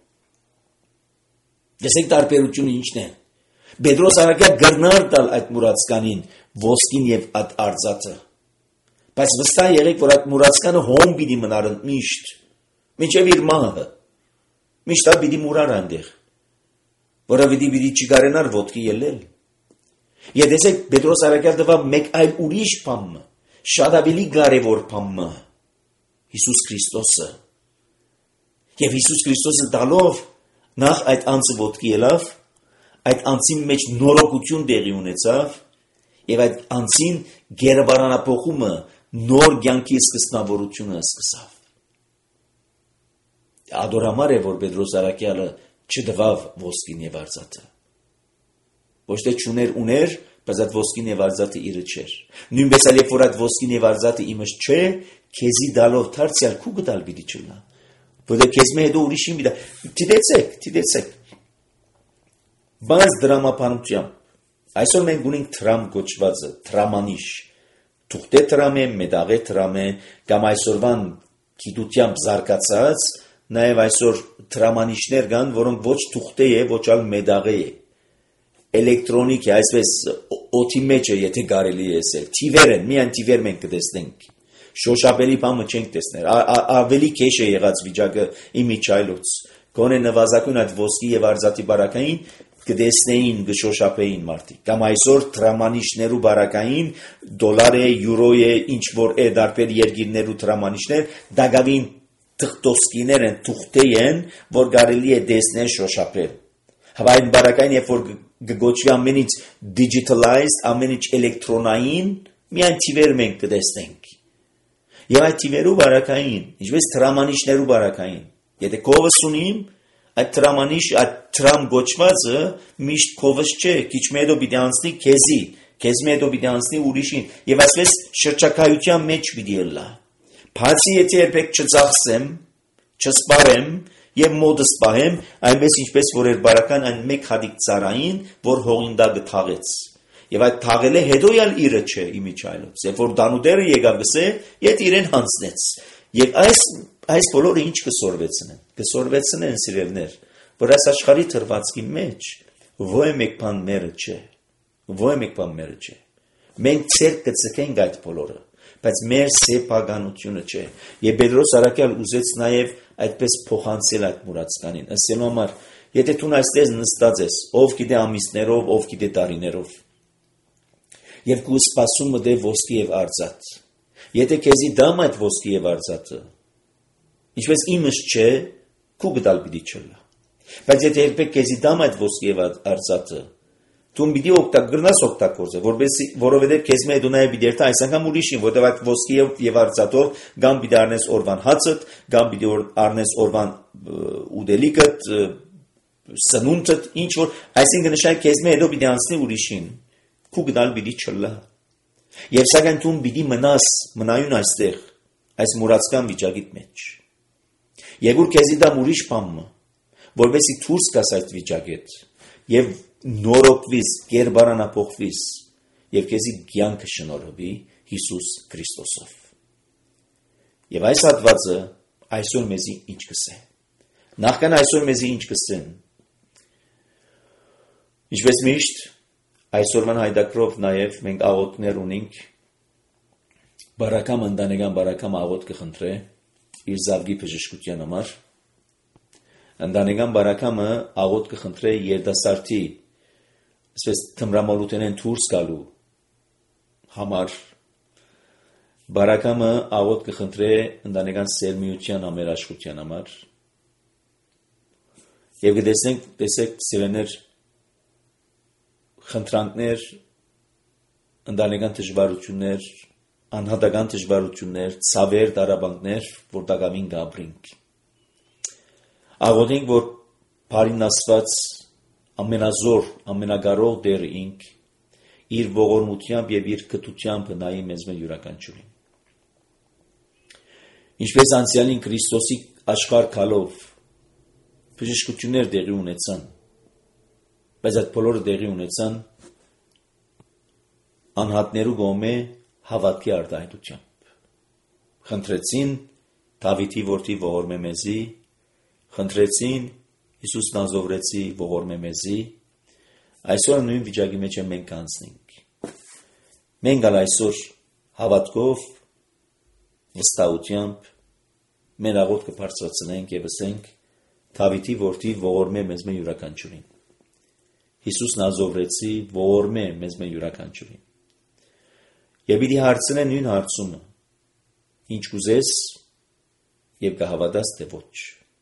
Դեսեք տարբերությունը ինչն է։ Պետրոս Արաքյալ գրնար տալ այդ մուրացկանին ոսկին եւ այդ արծաթը։ Բայց վստահ եղեք, որ այդ մուրացկանը հոմ պիտի մնար միշտ, մինչեւ իր մահը։ Միշտ պիտի մուրար այնտեղ, որովհետեւ պիտի չկարենար ոտքի ելնել։ Եդեսեք Պետրոս Արաքյալ տվավ մեկ այլ ուրիշ բան, շատ ավելի կարևոր բան, Հիսուս Քրիստոսը։ Եվ Հիսուս Քրիստոսը տալով նախ այդ անձը ոտքի ելավ, այդ անձին մեջ նորոգություն տեղի ունեցավ, եւ այդ անձին գերբարանափոխումը նոր կյանքի սկզբնավորությունը սկսավ։ Ադորամար է որ Պետրոս Արաքյալը չդվավ ոսկին եւ արծաթը։ Ոչ թե չուներ ուներ, բայց այդ ոսկին եւ արծաթը իրը չէր։ Նույնպես էլ երբ որ այդ ոսկին եւ արծաթը իմս չէ, քեզի դալով դարձյալ քու գտալ պիտի չլա։ Որտեղ քեզ մե հետո ուրիշին պիտի։ Դիտեցեք։ Բայց դրամապանությամբ այսօր մենք ունենք տրամ գոչվածը, տրամանիշ։ Թուղթե տրամ է, մեդաղե տրամ է, կամ այսօրվան գիտությամբ զարգացած, նաեւ այսօր տրամանիշներ կան, որոնք ոչ թուղթե է, ոչ ալ մեդաղե է։ Էլեկտրոնիկ է, այսպես օդի մեջ է, եթե կարելի է ասել։ Թիվեր են, միայն թիվեր մենք կտեսնենք։ Շոշափելի բանը չենք տեսներ։ Ավելի քեշ է եղած վիճակը իմիջայլոց։ Գոնե նվազագույն այդ ոսկի եւ արծաթի բարակային կտեսնեին, կշոշափեին մարդիկ։ Կամ այսօր տրամանիշներու բարակային դոլար է, յուրո է, ինչ որ է դարբեր երկիրներու տրամանիշներ, դակավին թղթոսկիներ են, թուղթե են, որ կարելի է տեսնել շոշափել։ Հավայն բարակային երբ որ գոչվի ամեն ինչ digitalized, ամեն ինչ էլեկտրոնային, միայն թիվեր մենք կտեսնենք։ Եվ այդ թիվերու բարակային, ինչպես տրամանիշներու բարակային։ Եթե կովս ունիմ, այդ տրամանիշ, այդ տրամ գոչվածը միշտ կովս չէ, քիչ մետո պիտի անցնի քեզի, քեզ մետո պիտի անցնի ուրիշին, եւ այսպես շրջակայության մեջ պիտի լա։ Բացի եթե երբեք չծախսեմ, չսպարեմ եւ մոդս պահեմ, այնպես ինչպես որ էր բարական այն մեկ հատիկ ծարային, որ հողինդակը թաղեց։ Եվ այդ թաղելը հետո յալ իրը չէ իմիջայլոց։ Երբ որ դանուդերը եկավ գսե, իդ իրեն հանցնեց։ Եվ այս բոլորը ինչ կսորվեցնեն։ Կսորվեցնեն սիրելներ, որ այս աշխարհի թրվածքի մեջ ոչ մեկ բան մերը չէ։ Ոչ մեկ բան մերը չէ։ Մենք ցեր կծկենք այդ բոլորը, բայց մեր սեփականությունը չէ։ Եվ Պետրոս Արաքյալ ուզեց նաև այդպես փոխանցել այդ մուրացկանին։ Ասելու համար, եթե դու այստեղ նստած ես, ով գիտե ամիսներով, ով գիտե տարիներով, եւ քու սպասում մտե ոսկի եւ արծաթ։ Եթե քեզի դամ այդ ոսկի եւ արծաթը, ինչպես իմս չէ, քու գտալ պիտի չլա։ Բայց եթե երբեք քեզի դամ այդ ոսկի եւ արծաթը, դու պիտի գրնաս օգտագործել, որովհետեւ քեզ մե դու նաեւ պիտի երթա այս անգամ ուրիշին, որտեղ այդ ոսկի եւ արծաթով կամ պիտի առնես օրվան հացդ, կամ պիտի առնես օրվան ուդելիքդ, սնունդը ինչ որ, այսինքն նշάει քեզ մե հետո պիտի անցնի ուրիշին, քու գնալ պիտի չլա։ Եվ սակայն դու պիտի մնաս մնայուն այստեղ, այս մուրացկան վիճակիդ մեջ։ Եվ որ քեզի դա ուրիշ բանը, որովհետեւ դուրս գաս այդ վիճակից եւ նորոգվիս, կերպարանափոխվիս եւ քեզի կյանքը շնորհվի Հիսուս Քրիստոսով։ Եվ այս հատվածը այսօր մեզի ինչ կսե։ Նախքան այսօր մեզի ինչ կսեն։ Ինչպես միշտ այսօրվան հայդակրով նաև մենք աղոթքներ ունենք, բարակամ ընտանեկան բարակամ աղոթք կխնդրե իր զավգի բժշկության համար, ընտանեկան բարակամը աղոթք կխնդրե երիտասարդի, այսպես թմրամոլութենեն դուրս գալու համար, բարակամը աղոթք կխնդրե ընտանեկան սերմիության համերաշխության համար, եւ տեսեք սիրելիներ, խնդրանքներ, ընտանեկան դժվարություններ, անհատական դժվարություններ, ցավեր, դարաբանքներ, որ դակամին գաբրինք։ Աղոթենք, որ Փարին Աստված ամենազոր, ամենագարող Տեր ինք իր ողորմությամբ եւ իր կտությամբ նայի մեզ յուրաքանչյուրին։ Ինչպես անցյալին Քրիստոսի աշխարհ քալով բժշկություններ տեղի ունեցան, բայց այդ բոլորը տեղի ունեցան անհատներու կողմէ հավատքի արտահայտությամբ։ Խնդրեցին Դավիթի որդի ողորմե մեզի, խնդրեցին Հիսուս Նազովրեցի ողորմե մեզի, այսօր նույն վիճակի մեջ մենք անցնենք։ Մենք այսօր հավատքով, վստահությամբ մեր աղոթքը բարձրացնենք եւ ասենք Դավիթի որդի ողորմե մեզ յուրաքանչյուրին։ Հիսուս Նազովրեցի ողորմե մեզ յուրաքանչյուրին։ Եվ իդի հարցնեն նույն հարցումը. ինչ կուզես եւ կհավատաս թե ոչ։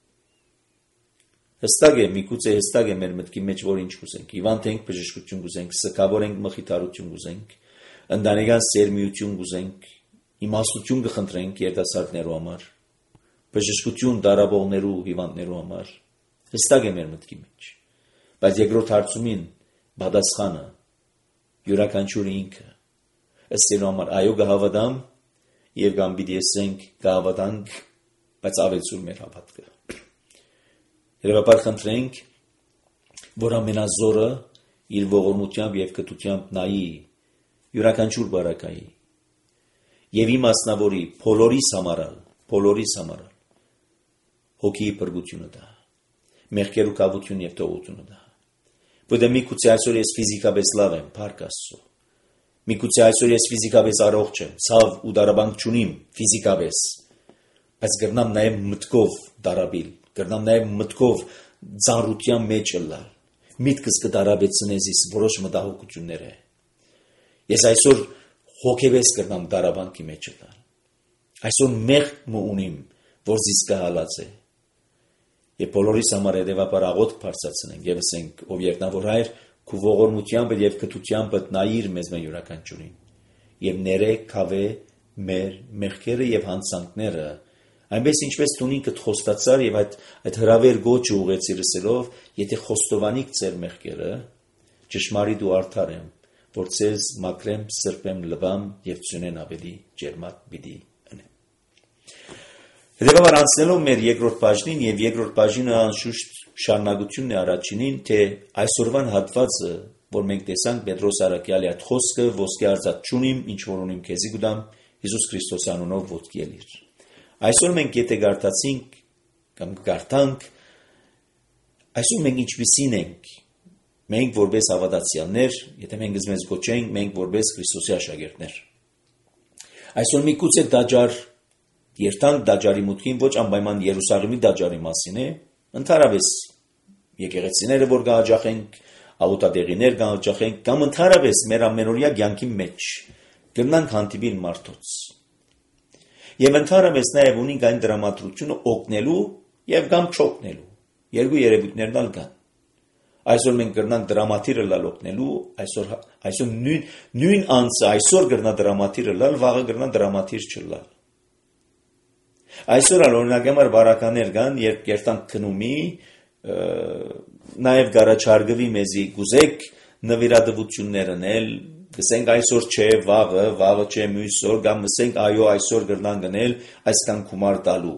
Հստակ է, միգուցե հստակ է մեր մտքի մեջ, որ ինչ կուզենք։ Իվանդ ենք բժշկություն կուզենք, սքավոր ենք մխիթարություն կուզենք, ընտանեկան սերմիություն կուզենք, իմաստություն կխնդրենք երիտասարդներու համար, բժշկություն դարաբողներու հիվանդներու համար։ Հստակ է մեր մտքի մեջ։ Բայց երկրորդ հարցումին պատասխանը յուրաքանչյուր ինքը ըստ համար այո կհավատամ եւ կամ պիտի ասենք կհավատանք, բայց ավելցուր մեր հավատքը։ Երբաբար խնդրենք, որ ամենազորը իր ողորմությամբ եւ կտությամբ նայի յուրաքանչյուր բարակայի եւ իմաստնավորի բոլորիս համարալ հոգի բրգությունը դա, մեղքերու կավություն եւ տողությունը դա։ Որտե միգուցե այսօր ես ֆիզիկապես լավ եմ, փառք Աստծո։ Միգուցե այսօր ես ֆիզիկապես առողջ եմ, ցավ ու դարաբանք չունիմ ֆիզիկապես, բայց գրնամ նաեւ մտքով դարաբիլ, գրնամ նաեւ մտքով ծանրության մեջ լալ։ Միտքս կդարաբեցնես իս որոշ մտահոգություններ է։ Ես այսօր հոգեվես գրնամ դարաբանքի մեջ լալ։ Այսօր մեղք ունիմ, որ զիս կհալած է։ Եվ բոլորիս համար հետևաբար աղոթք բարձրացնենք եւ ասենք, ով երկնավոր Հայր, քու ողորմությամբ եւ կտությամբ նայիր մեզ յուրաքանչյուրին եւ ներե քավե մեր մեղքերը եւ հանցանքները, այնպես ինչպես դու ինքդ խոստացար եւ այդ հրավեր գոչը ուղեցիրսելով, եթե խոստովանիք ձեր մեղքերը, ճշմարիտ ու արդար եմ, որ ցեզ մաքրեմ, սրբեմ, լվամ եւ ծունեն ավելի ջերմակ պիտի ընեմ։ Հետևաբար անցնելով մեր երկրորդ բաժնին եւ երկրորդ բաժինը անշուշտ շարունակությունն է առաջինին, թե այսօրվան հատվածը, որ մենք տեսանք Պետրոս Արաքյալի այդ խոսքը, ոսկե արծաթ չունիմ, ինչ որ ունիմ քեզի կտամ, Հիսուս Քրիստոսի անունով ոտքի ելիր։ Այսօր մենք եթե գարտացինք կամ գարտանք, այսօր մենք ինչպիսին ենք, մենք որպես հավատացյալներ, եթե մենք մեզ գոչենք, մենք որպես Քրիստոսի աշակերտներ։ Այսօր միգուցե դաջար երթանք դաջարի մուտքին ոչ անպայման Երուսաղեմի դաջարի մասին է, ընդհանրապես եկեղեցիները որ կհաջախենք, աղոթատեղիներ կհաջախենք, կամ ընդհանրապես մեր ամենօրյա կյանքի մեջ կգնանք հանդիպիլ մարդոց։ Եվ ընդհանրապես նաև ունենք այն դրամատրությունը օգնելու եւ կամ չօգնելու։ Երկու երևույթներն ալ կան։ Այսօր մենք կգնանք դրամատիրը լալ օգնելու, այսօր նույն անձը այսօր կգնա դրամատիրը լալ, վաղը կգնա դրամատիր չլալ։ Այսօր օրինակ համար բարականեր կան, երբ երթանք քնումի, նաև գարաչարգվի մեզի գուզեք նվիրատվություններ անել, գսենք այսօր չէ, վաղը չէ, մյուս օր, կամ ասենք այո, այսօր գրնան գնել, այսքան գումար տալու։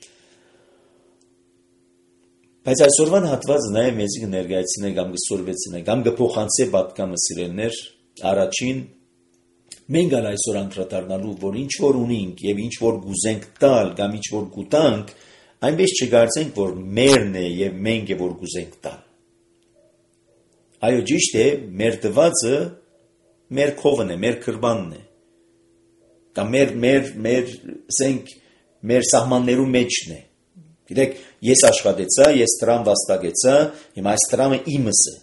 Բայց այսօրվան հատվածը նաև մեզի կներկայացնե կամ կսորվեցնե, կամ կփոխանցե պատկամը սիրելներ, առաջին մենք ալ այսօր անդրադառնալու, որ ինչ որ ունենք եւ ինչ որ գուզենք տալ կամ ինչ որ գուտանք, այնպես չգործենք, որ մերն է եւ մենք է որ գուզենք տալ։ Այո, ճիշտ է, մեր տվածը մեր քովն է, մեր քրբանն է։ Կամ մեր սահմաններու մեջն է։ Գիտեք, ես աշխատեցա, ես տրամ վաստակեցա, հիմա այս տրամը իմս է։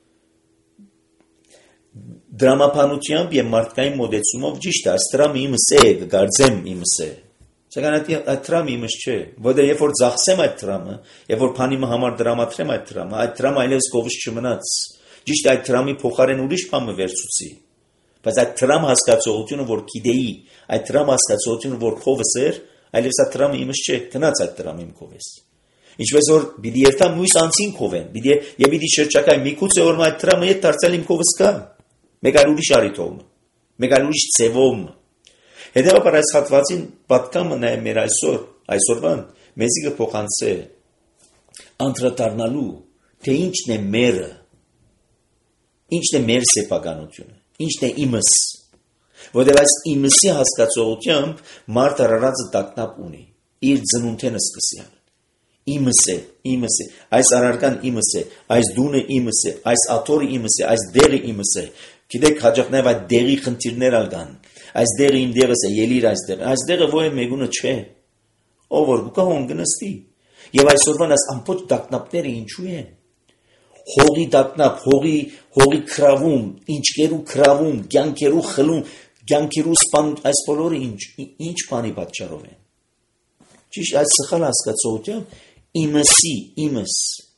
Դրամապանությամբ եւ մարդկային մոդեցումով ճիշտ է, այս տրամը իմս է, կգարձեմ իմս է։ Սակայն այդ տրամը իմս չէ, որտեղ երբ որ ծախսեմ այդ տրամը, երբ որ փանիմը համար դրամատրեմ այդ տրամը այլևս կովս չմնաց։ Ճիշտ այդ տրամի փոխարեն ուրիշ բան վերցուցի։ Բայց այդ տրամ հասկացողությունը, որ գիտեի, այդ տրամ հասկացողությունը, որ քովս էր, այլևս այդ տրամը իմս չէ, գնաց այդ տրամը իմ քովես։ Ինչպես որ պիտի երթամ մյուս անցին քովեն, պիտի շրջակայ միգուցե որ այդ տրամը հետ դարձել իմ քովս կա, մեկ այլ ուրիշ արիթով, մեկ այլ ուրիշ ծևով։ Հետևաբար այս հատվածին պատկամը նաև մեր այսօրվան մեզի կփոխանցե անդրադառնալու, թե ինչն է մերը, ինչն է մեր սեփականությունը, ինչն է իմս, որտեղ այս իմսի հասկացողությամբ մարդը արարածը տագնապ ունի, իր ծնունդենը սկսյալ։ Իմս է, այս արարքան իմս է, այս դունը իմս է, այս աթորը իմս է, այս դեղը իմս է։ Գիտեք, հաջող նաև այդ դեղի խնդիրներ ալգան։ Այս դեղը իմ դեղս է, ելիր այս դեղը ո՞ր է մեգունը չէ։ Ով որ գուկա հոն գնստի։ Եվ այսօրվան այս ամբողջ տագնապները ինչու են։ Հողի տագնապ, հողի քրավում, ինչկերու քրավում, կյանքերու խլում, կյանքերու սպան, այս բոլորը ինչ բանի պատճառով են։ Ճիշտ այս սխալ հասկացողությամբ իմս։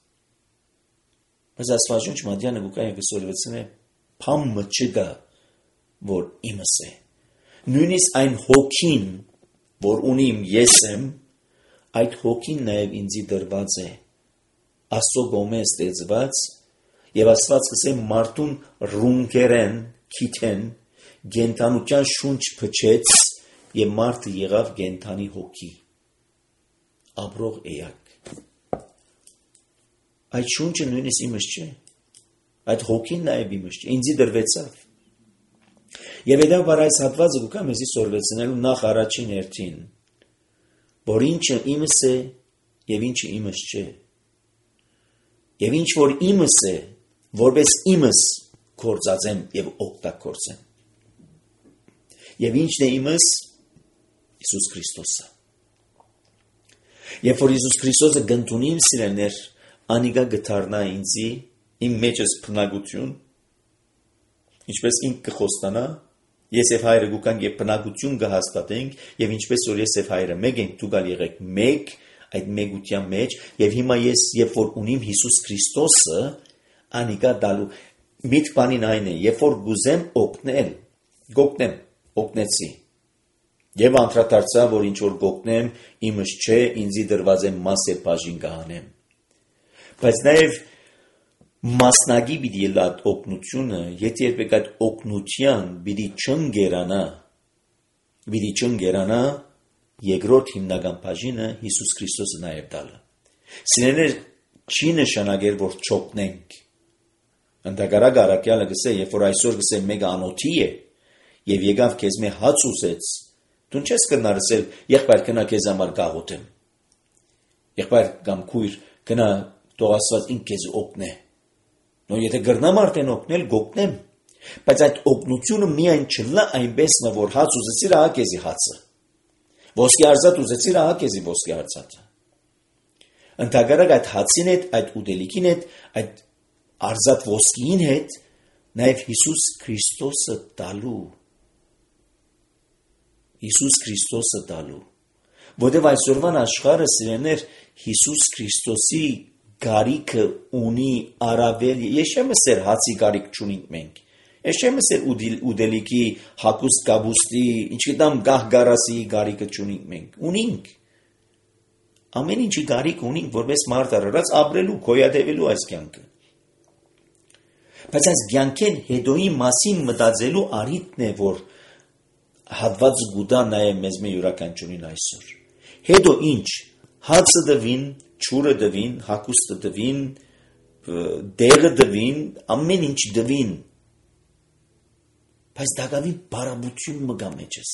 Բայց Աստվածաշունչ Մատյանը գուկա եւ գսորվեցնե փամը չկա, որ իմս է։ Նույնիսկ այն հոգին, որ ունիմ ես եմ, այդ հոգին նաև ինձի դրված է, Աստծո գոմե ստեղծված, եւ Աստված կսե մարդուն ռունկերեն, քիթեն, գենթանության շունչ փչեց եւ մարդը եղավ գենթանի հոգի, ապրող էակ։ Այդ շունչը նույնիսկ իմս չէ, այդ հոգին նաև իմս չէ, ինձի դրվեցավ։ Եվ հետո այս հատվածը գուկա մեզի սորվեցնելու նախ առաջին հերթին, որ ինչը իմս է եւ ինչը իմս չէ։ Եվ ինչ որ իմս է, որպես իմս կործածեմ եւ օգտագործեմ։ Եվ ինչն է իմս? Հիսուս Քրիստոսը։ Երբ որ Հիսուս Քրիստոսը գտնունիմ սիրելներ, անիգա գթարնա ինձի, իմ մեջս բնակություն, ինչպես ինք կխոստանա, ես եւ հայրը գուքանք եւ բնակություն կհաստատենք, եւ ինչպես որ ես եւ հայրը մեկ ենք, դուք ալ եղեք մեկ, այդ մեգության մեջ, եւ հիմա ես երբ որ ունիմ Հիսուս Քրիստոսը, անիգա դալու միտ բանին այն է, երբ որ գուզեմ օգնեմ, օգնեցի։ Եվ անդրադարձա, որ ինչ որ գոկնեմ, իմս չէ, ինձի դրված է մաս է բաժին կհանեմ։ Բայց նաև մասնագի պիտի ելա այդ օգնությունը, եթե երբեք այդ օգնության պիտի չընկերանա, երկրորդ հիմնական բաժինը Հիսուս Քրիստոսը նաև տալը։ Սիրելիներ, չի նշանակել, որ չօգնենք։ Ընդհակառակ առաքյալը գսե, երբ որ այսօր գսե մեկը անոթի է, եւ եկավ քեզ մե հաց ուզեց, դու չես կնարսել, եղբայր գնա քեզ համար գաղութեմ։ Եղբայր կամ քույր գնա թող Աստված ինք քեզ օգնե։ Նո եթե գրնամ արդեն օգնել, գոկնեմ։ Բայց այդ օգնությունը միայն չլա այնպես, որ հաց ուզեցիր, ահա քեզի հացը։ Ոսկի արծաթ ուզեցիր, ահա քեզի ոսկի արծաթը։ Ընդհակառակ այդ հացին հետ, այդ ուտելիքին հետ, այդ արծաթ ոսկիին հետ նաև Հիսուս Քրիստոսը տալու։ Որտեւ այսօրվան աշխարհը սիրելիներ Հիսուս Քրիստոսի գարիքը ունի առավել, ես չեմ ասել հացի գարիք չունենք մենք։ Ես չեմ ասել ուդելիքի հակուստ կաբուստի, ինչ գիտեմ գահ գարասի գարիքը չունենք մենք։ Ունենք։ ամեն ինչի գարիք ունենք, որպես մարդ առած ապրելու, գոյատևելու այս կյանքը։ Բայց այս կյանքեն հետոյի մասին մտածելու առիթն է, որ հատված գուտա նաև մեզ մի յուրաքանչյուրին այսօր։ Հետո ինչ, հացը դվին, ճուրը դվին, հագուստը դվին, դեղը դվին, ամեն ինչ դվին։ Բայց դակավին բարաբություն մը գա մեջս։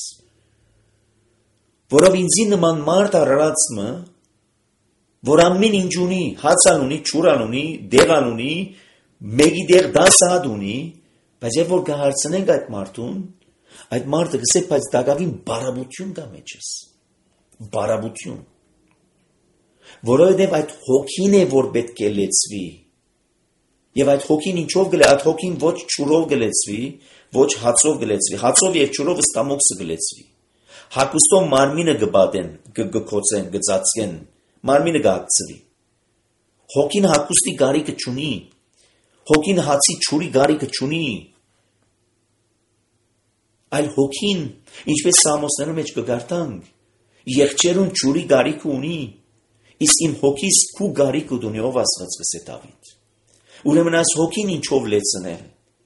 Որով ինձի նման մարդ առածմը, որ ամեն ինչ ունի, հացան ունի, ճուրան ունի, դեղան ունի, մեկի դեղ 10 հատ ունի, բայց երբ որ կհարցնենք այդ մարդուն, այդ մարդը կսե, բայց դակավին բարաբություն կա մեջս։ Բարաբություն։ Որովհետև այդ հոգին է, որ պետք է լեցվի։ Եվ այդ հոգին ինչով գլե, այդ հոգին ոչ ճուրով գլեցվի, ոչ հացով գլեցվի, հացով եւ ճուրով ստամոքսը գլեցվի։ Հագուստով մարմինը գբադեն, գկոցեն, գծածկեն, մարմինը գակցվի։ Հոգին հագուստի գարիկը չունի, հոգին հացի ճուրի գարիկը չունի։ Այլ հոգին, ինչպես Սամոսներում մեջ կգարտանք, եղջերուն ճուրի գարիկը ունի, իսկ իմ հոգիս քու գարիկը դունի ով Աստված կսե Դավիթ։ Ուրեմն այս հոգին ինչով լեցնել։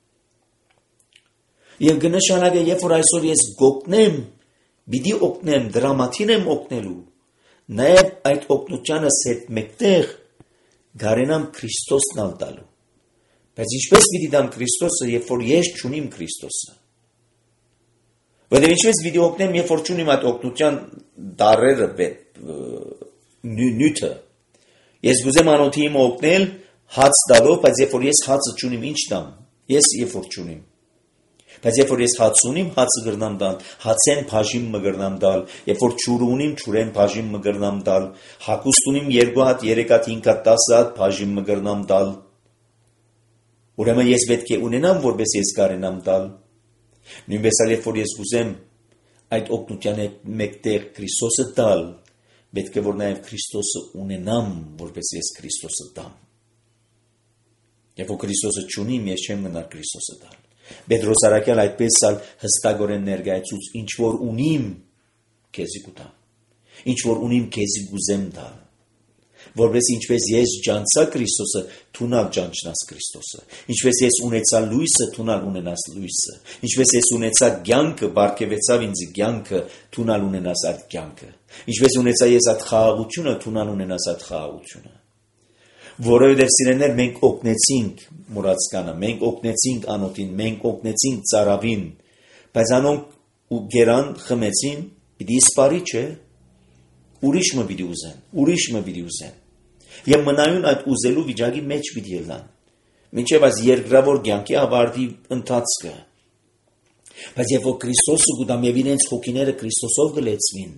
Եվ կնշանակե, երբ որ այսօր ես գոկնեմ, պիտի օգնեմ, դրամատին եմ օգնելու, նաև այդ օգնությանս հետ մեկտեղ գարենամ Քրիստոսն ալ տալու։ Բայց ինչպես պիտի դամ Քրիստոսը, երբ որ ես չունիմ Քրիստոսը։ Որտեղ ինչպես պիտի օգնեմ, երբ որ չունիմ այդ օգնության դարերը նյութը։ Ես գուզեմ անոթիմ օգնել հաց տալով, բայց երբ որ ես հացը չունիմ, ինչ տամ։ Ես երբ որ չունիմ։ Բայց երբ որ ես հաց ունիմ, հացը գրնամ տալ, հացեն բաժին մը գրնամ տալ, երբ որ ճուր ունիմ, ճուրեն բաժին մը գրնամ տալ, հագուստ ունիմ 2 հատ, 3 հատ, 5 հատ, 10 հատ բաժին մը գրնամ տալ։ Ուրեմն ես պետք է ունենամ, որպես ես կարենամ տալ։ Նույնպես էլ երբ որ ես գուզեմ այդ օգնության հետ մեկտեղ Քրիստոսը տալ, պետք է որ նաև Քրիստոսը ունենամ, որպես ես Քրիստոսը տամ։ Երբ որ Քրիստոսը չունիմ, ես չեմ գնալ Քրիստոսը տալ։ Պետրոս Արաքյալ այդպես ալ հստակորեն ներկայացուց, ինչ որ ունիմ, քեզի կտամ։ Ինչ որ ունիմ, քեզի գուզեմ տալ։ Որպես ինչպես ես ջանցա Քրիստոսը, թունալ ջանչնաս Քրիստոսը։ Ինչպես ես ունեցա լույսը, թունալ ունենաս լույսը։ Ինչպես ես ունեցա կյանքը, բարգեւեցավ ինձ կյանքը, թունալ ունենաս այդ կյանքը։ Ինչպես ունեցա ես այդ խաղաղությունը, թունալ ունենաս այդ խաղաղությունը։ Որովհետև սիրեներ մենք օգնեցինք մուրացկանը, մենք օգնեցինք անոթին, մենք օգնեցինք ծարավին, բայց անոնք ու գերան խմեցին, պիտի սպարի չէ, ուրիշ մը պիտի ուզեն, եւ մնայուն այդ ուզելու վիճակի մեջ պիտի ելնան, մինչեւ այս երկրավոր կյանքի ավարտի ընթացքը, բայց երբ որ Քրիստոսը գուտամ եւ իրենց հոգիները Քրիստոսով գլեցվին,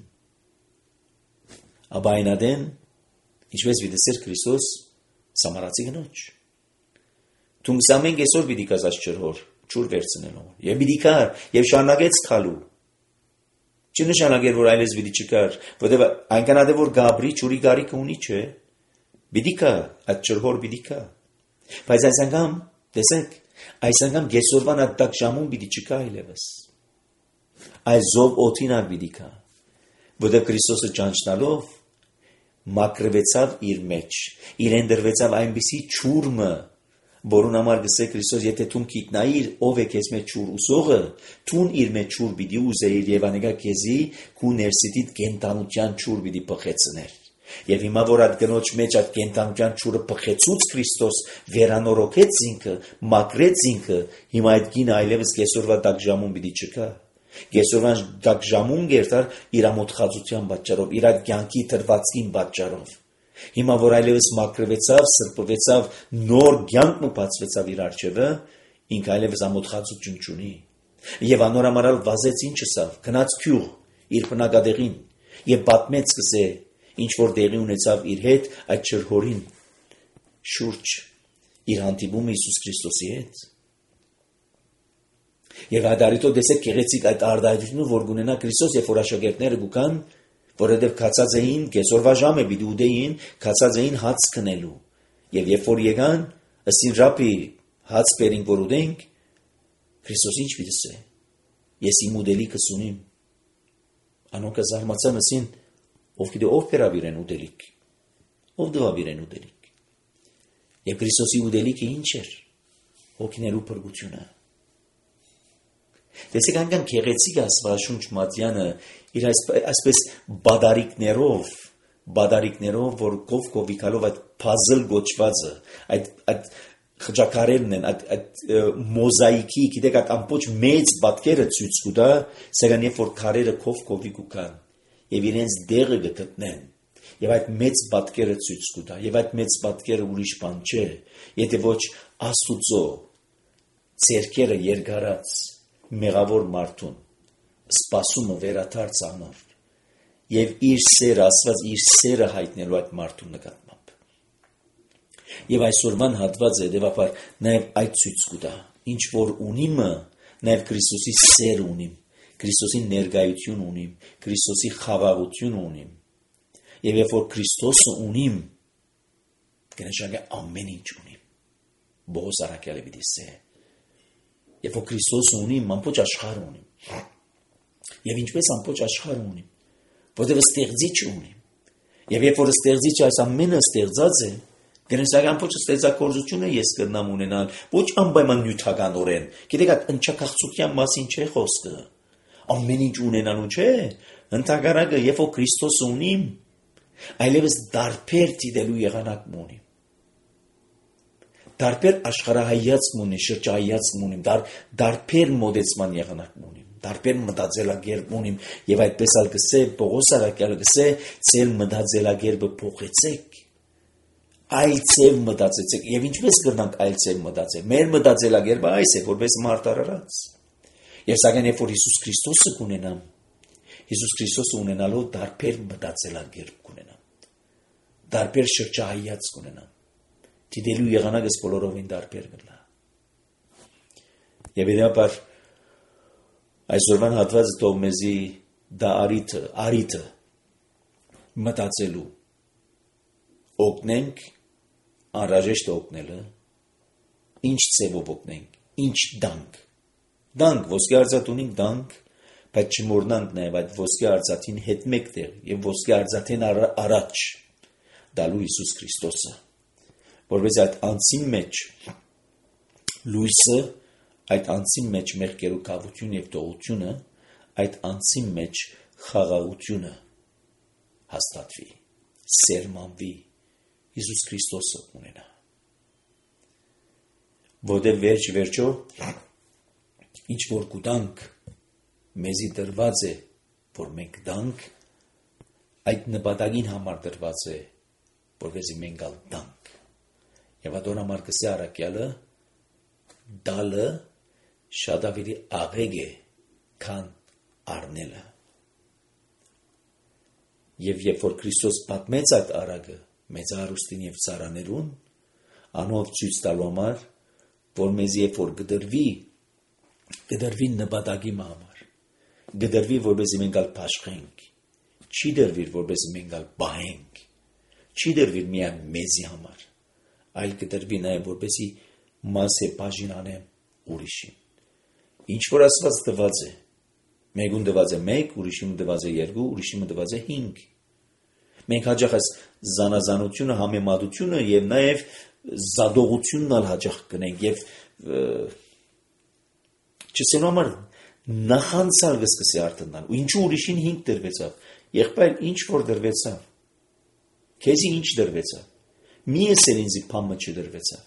ապա այնադեն, ինչպես պիտի սեր Քրիստոս Սամարացի գնոջ։ Թունքս ամեն կեսօր պիտի կազած ճրհոր, ճուր վերցնելով, եւ պիտի կար, եւ շարունակեց քալու։ Չնշանակեր, որ այլես պիտի չկար, որտեղ այնքան ադե որ Գաբրի ճուրի գարիկը ունի, չէ։ Պիտի կա, այդ ճրհոր պիտի կա։ Բայց այս անգամ, տեսեք, այս անգամ կեսօրվան այդ տակ ժամում պիտի չկա այլևս։ Այս զով օթին ալ պիտի կա, որտեղ Քրիստոսը ճանչնալով մակրվեցավ իր մեջ, իրեն դրվեցավ այնպիսի ճուրմը, որուն համար գսե Քրիստոս, եթե թուն կիտնայիր, ով է քեզ մեջ ճուր ուսողը, թուն իր մեջ ճուր պիտի ուզեիր եւ անեգա քեզի քու ներսիտիդ կենտանության ճուր պիտի փխեցներ։ Եվ հիմա որ այդ գնոջ մեջ այդ կենտանության ճուրը փխեցուց Քրիստոս վերանորոգեց ինքը, մակրեց ինքը, հիմա այդ գինը այլևս կեսօրվա տակ ժամում պիտի չկա։ Կեսօրվան տակ ժամում գերտար իր ամոթխածության պատճառով, իր կյանքի թրվածքին պատճառով։ Հիմա որ այլևս մակրվեցավ, սրբվեցավ, նոր կյանք մը բացվեցավ իր առջևը, ինքը այլևս ամոթխածություն չունի։ Եվ անորամարալ վազեց ինչսավ, գնաց քյուղ իր բնակադեղին եւ պատմեց կսե, ինչ որ տեղի ունեցավ իր հետ այդ ճրհորին շուրջ իր հանդիպումը Հիսուս Քրիստոսի հետ։ Եվ ադարիտո դեսեք գեղեցիկ այդ արդայությունը, որ գունենա Քրիստոս, երբ որ աշակերտները գուկան, որովհետև կացած էին, կեսօրվա ժամը պիտի ուտեին, կացած էին հաց քնելու։ Եվ երբ որ եկան, ըսին ռաբի հաց բերինք որ ուտենք, Քրիստոս ինչ պիտի ասե։ Ես իմ ուտելիքս ունիմ։ Անոնք զարմացան ըսին, ով գիտե ով բերավ իրեն ուտելիք, ով դվավ իրեն ուտելիք։ Եվ Քրիստոսի ուտելիքը ինչ էր, հոգիներու փրկությունը։ Տեսեք անգամ գեղեցիկ Աստվածաշունչ Մատյանը իր այսպես բադարիկներով, որ կովիկալով այդ puzzle գոչվածը, այդ խճակարերն են, այդ մոզաիկի, գիտեք, այդ ամբողջ մեծ պատկերը ցույց կտա, սակայն երբ որ քարերը կովիկ կան, եւ իրենց դեղը գտնեն, եւ այդ մեծ պատկերը ցույց կտա, եւ այդ մեծ պատկերը ուրիշ բան չէ, եթե ոչ Աստուծո ցերկերը երկարած մեղավոր մարդուն սպասումը վերաթարց անոր եւ իր սերը Աստված իր սերը հայտնելու այդ մարդու նկատմամբ եւ այսօրվան հատվածը դեպաբար նաեւ այդ ցույց կտա ինչ որ ունիմը նաեւ Քրիստոսի սեր ունիմ Քրիստոսի ներկայություն ունիմ Քրիստոսի խաղաղություն ունիմ եւ երբ որ Քրիստոսը ունիմ կնշանակե ամեն ինչ ունիմ Բողոս արաքյալը պիտի ասե Եվ որ Քրիստոսը ունիմ, ամբողջ աշխարհը ունիմ։ Եվ ինչպես ամբողջ աշխարհը ունիմ, որտեղ ստեղծիչ ունիմ։ Եվ երբ որ ստեղծիչը այս ամենը ստեղծած է, դրանց ամբողջ ստեղծագործությունը ես կնամ ունենալ, ոչ անպայման նյութականորեն։ Գիտեք, այդ ընչակացության մասին չէ խոսքը։ Ամեն ինչ ունենալու չէ։ Ընդհանրակը, երբ որ Քրիստոսը ունիմ, այլևս դարբեր դիտելու եղանակ ունիմ։ Դարբեր աշխարհայացք ունի, շրջայացք ունի, դարբեր մոդեցման եղանակ ունի, դարբեր մտածելակերպ ունի, եւ այդպես ալ գսե Պողոս արաքյալը գսե, ցել մտածելակերպը փոխեցեք, այլ ցև մտածեցեք, եւ ինչպես կրնանք այլ ցև մտածել։ Մեր մտածելակերպը այս է, որպես մարդ արարած։ Եվ սակայն երբ որ Հիսուս Քրիստոսը կունենամ, Հիսուս Քրիստոսը ունենալով դարբեր մտածելակերպ կունենամ, դարբեր շրջայացք կունենամ։ Դիտելու եղանակս բոլորովին դարբեր կլա։ Եվ իրապես այսօրվան հատվածը թող մեզի դա արիթը մտածելու օգնենք, անհրաժեշտ օգնելը, ինչ ցևով օգնենք, ինչ դանք։ Դանք ոսկե արծաթ ունենք դանք, բայց չմոռնանք նաև այդ ոսկե արծաթին հետ մեկտեղ եւ ոսկե արծաթին առաջ դալու Հիսուս Քրիստոսը։ Որպես այդ անձի մեջ լույսը, այդ անձի մեջ մեղքերու կավություն եւ տողությունը, այդ անձի մեջ խաղաղությունը հաստատվի, սերմանվի, Հիսուս Քրիստոսը ունենա։ Որտեղ վերջո ինչ որ կուտանք մեզի դրված է, որ մենք դանք, այդ նպատակին համար դրված է, որովհետեւ մենք ալ դանք։ Եվ ադոն համար կսե արաքյալը դալը շատ ավելի աղեգ է, քան առնելը։ Եվ երբ որ Քրիստոս պատմեց այդ արագը մեծարուստին եւ ծարաներուն, անով ցույց տալու համար, որ մեզ երբ որ գդրվի նպատակի համար, գդրվի որպեսզի մենք ալ փաշխենք, չի դրվի որպեսզի մենք ալ բահենք, չի դրվի միայն մեզի համար, այլ կտրվի նաև որպեսի մաս է բաժին անեմ ուրիշին։ Ինչ որ Աստված տված է, մեկուն տված է 1, ուրիշին տված է 2, ուրիշին տված է 5։ Մենք հաճախ այս զանազանությունը, համեմատությունը եւ նաև զադողությունն ալ հաճախ կնենք եւ չսենու համար նախանցալ կսկսի արտնալ։ Ու ինչու ուրիշին 5 դրվեցավ։ Եղբայր ինչ որ դրվեցավ։ Քեզի ինչ դրվեցավ։ Մի էսեր ինձի փամը չդրվեցավ։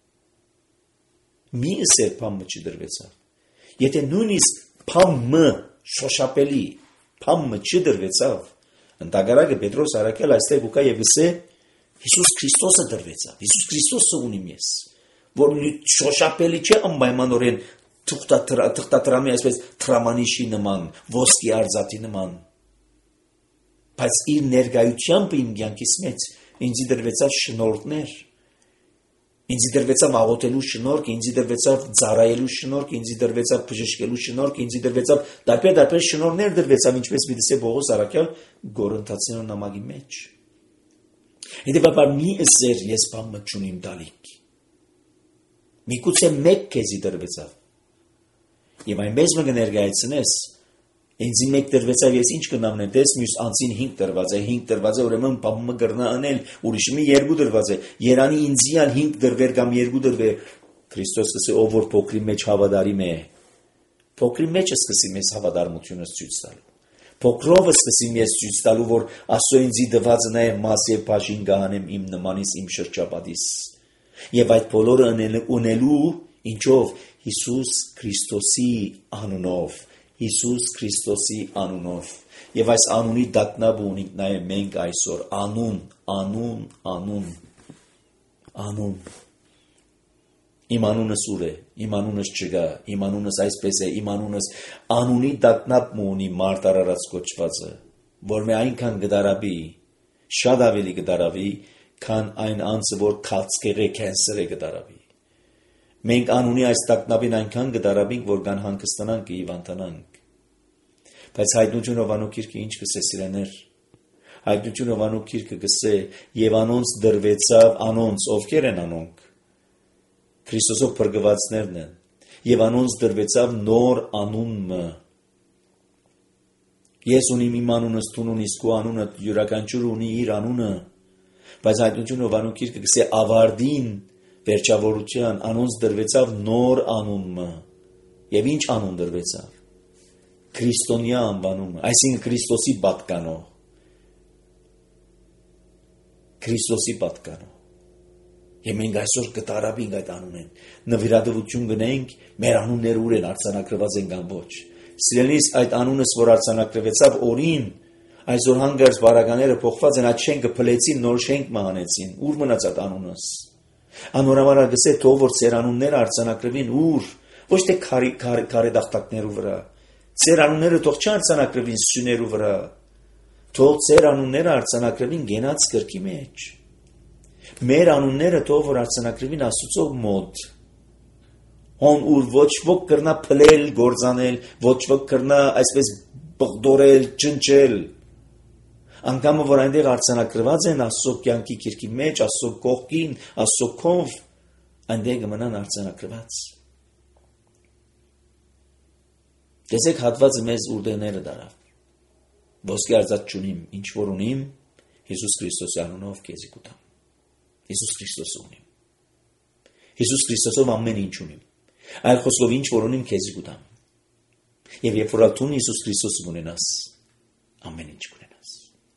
Մի էսեր փամը չդրվեցավ։ Եթե նույնիսկ փամը շոշապելի փամը չդրվեցավ, ընդհանրակը Պետրոս արաքյալ այստեղ ուկա եւ ասե Հիսուս Քրիստոսը դրվեցավ։ Հիսուս Քրիստոսը ունիմ ես, որ շոշապելի չէ անպայմանորեն թղթատրամի այսպես տրամանիշի նման, ոսկի արծաթի նման, բայց իր ներկայությամբ իմ կյանքիս մեջ ինձ դրվեցավ շնորհներ, ինձ դրվեցավ աղոթելու շնորհք, ինձ դրվեցավ ծառայելու շնորհք, ինձ դրվեցավ բժշկելու շնորհք, ինձ դրվեցավ դարբեր շնորհներ դրվեցավ, ինչպես պիտի Պողոս արաքյալ Գորընթացիներու նամակի մեջ։ Հետևաբար մի էսեր ես բամը չունիմ դալիք։ Միգուցե մեկ քեզի դրվեցավ։ Եվ այնպես մը կներկայացնես, Ինձի 1 դրվեցավ, ես ինչ կնամնեմ, դες մյուս անցին 5 դրված է, 5 դրված է, ուրեմն բամը գրնա անել, ուրիշը մի 2 դրված է, Երանի ինձի ալ 5 դրվեր կամ 2 դրվեր, Քրիստոս ասի, ով որ փոքրի մեջ հավատարիմ է, փոքրի մեջ սկսի մեզ հավատարմությունս ցույց տալու, փոքրով սկսի մեզ ցույց տալու, որ Աստծո ինձի դվածը նաև մաս եւ բաժին գանեմ իմ նմանից, իմ շրջապատից, եւ այդ բոլորը ունելու ինչով Հիսուս Քրիստոսի անունով, Հիսուս Քրիստոսի անունով, եւ այս անունի դակնապ ունենք նաև մենք այսօր, անուն, իմ անունս ուր է, իմ անունս չկա, իմ անունս այսպես է, իմ անունս անունի դակնապ ունի մարդ արարած կոչվածը, որ մե այնքան գդարաբի, շատ ավելի գդարաբի, քան այն անձը, որ քաղցկեղե կենսեր է գդարաբի։ Մենք անունի այս տակնապին այնքան գդարաբինք, որ կան հանգստանանք և հիվանդանանք։ Բայց հայտնություն Հովանու գիրքը ինչ կսե սիրեներ։ Հայտնություն Հովանու գիրքը կսե եւ անոնց դրվեցավ անոնց, ովքեր են անոնք։ Քրիստոսով փրկվածներն են։ Եվ անոնց դրվեցավ նոր անունը։ Ես ունիմ իմ անունս, դու ունիս քո անունը, յուրաքանչյուր ունի իր անունը։ Բայց հայտնություն Հովանու գիրքը կսե ավարտին վերջավորության անոնց դրվեցավ նոր անունը։ Եվ ինչ անուն դրվեցավ։ Քրիստոնյա անվանումը, այսինքն Քրիստոսի պատկանող։ Քրիստոսի պատկանող։ Եվ մենք այսօր կտարաբինք այդ անունեն։ Նվիրատվություն գնենք, մեր անունները ուր են, արձանագրված են կամ ոչ։ Սիրելիս, այդ անունս, որ արձանագրվեցավ օրին, այսօր հանգարց բարականները փոխված են, այդ շենքը փլեցին, նոր շենք մահանեցին։ Ուր մնաց այդ անունս։ Անորամար գսե թող որ ծեր անունները արձանագրվին ուր, ոչ թե քարե դախտակներու վրա։ Ծեր անունները թող չարձանագրվին սյուներու վրա։ Թող ծեր անունները արձանագրվին գենաց գրքի մեջ։ Մեր անունները թող որ արձանագրվին Աստծո մոտ։ Հոն ուր ոչ ոք կրնա փլել, գործանել, ոչ ոք կրնա այսպես բղդորել, ճնճել։ Անկամ որ այնտեղ արձանագրված են Աստծո կյանքի գիրքի մեջ, Աստծո կողքին, Աստծո քով, այնտեղ կմնան արձանագրված։ Տեսեք հատվածը մեզ ուրդեները դարավ։ Ոսկե արծաթ չունիմ, ինչ որ ունիմ, Հիսուս Քրիստոսի անունով քեզի կուտամ։ Հիսուս Քրիստոս ունիմ։ Հիսուս Քրիստոսով ամեն ինչ ունիմ։ Այլ խոսքով ինչ որ ունիմ քեզի կուտամ։ Եվ երբ որ ատուն Հիսուս Քրիստոսը ունենաս, ամեն ինչ կունենաս։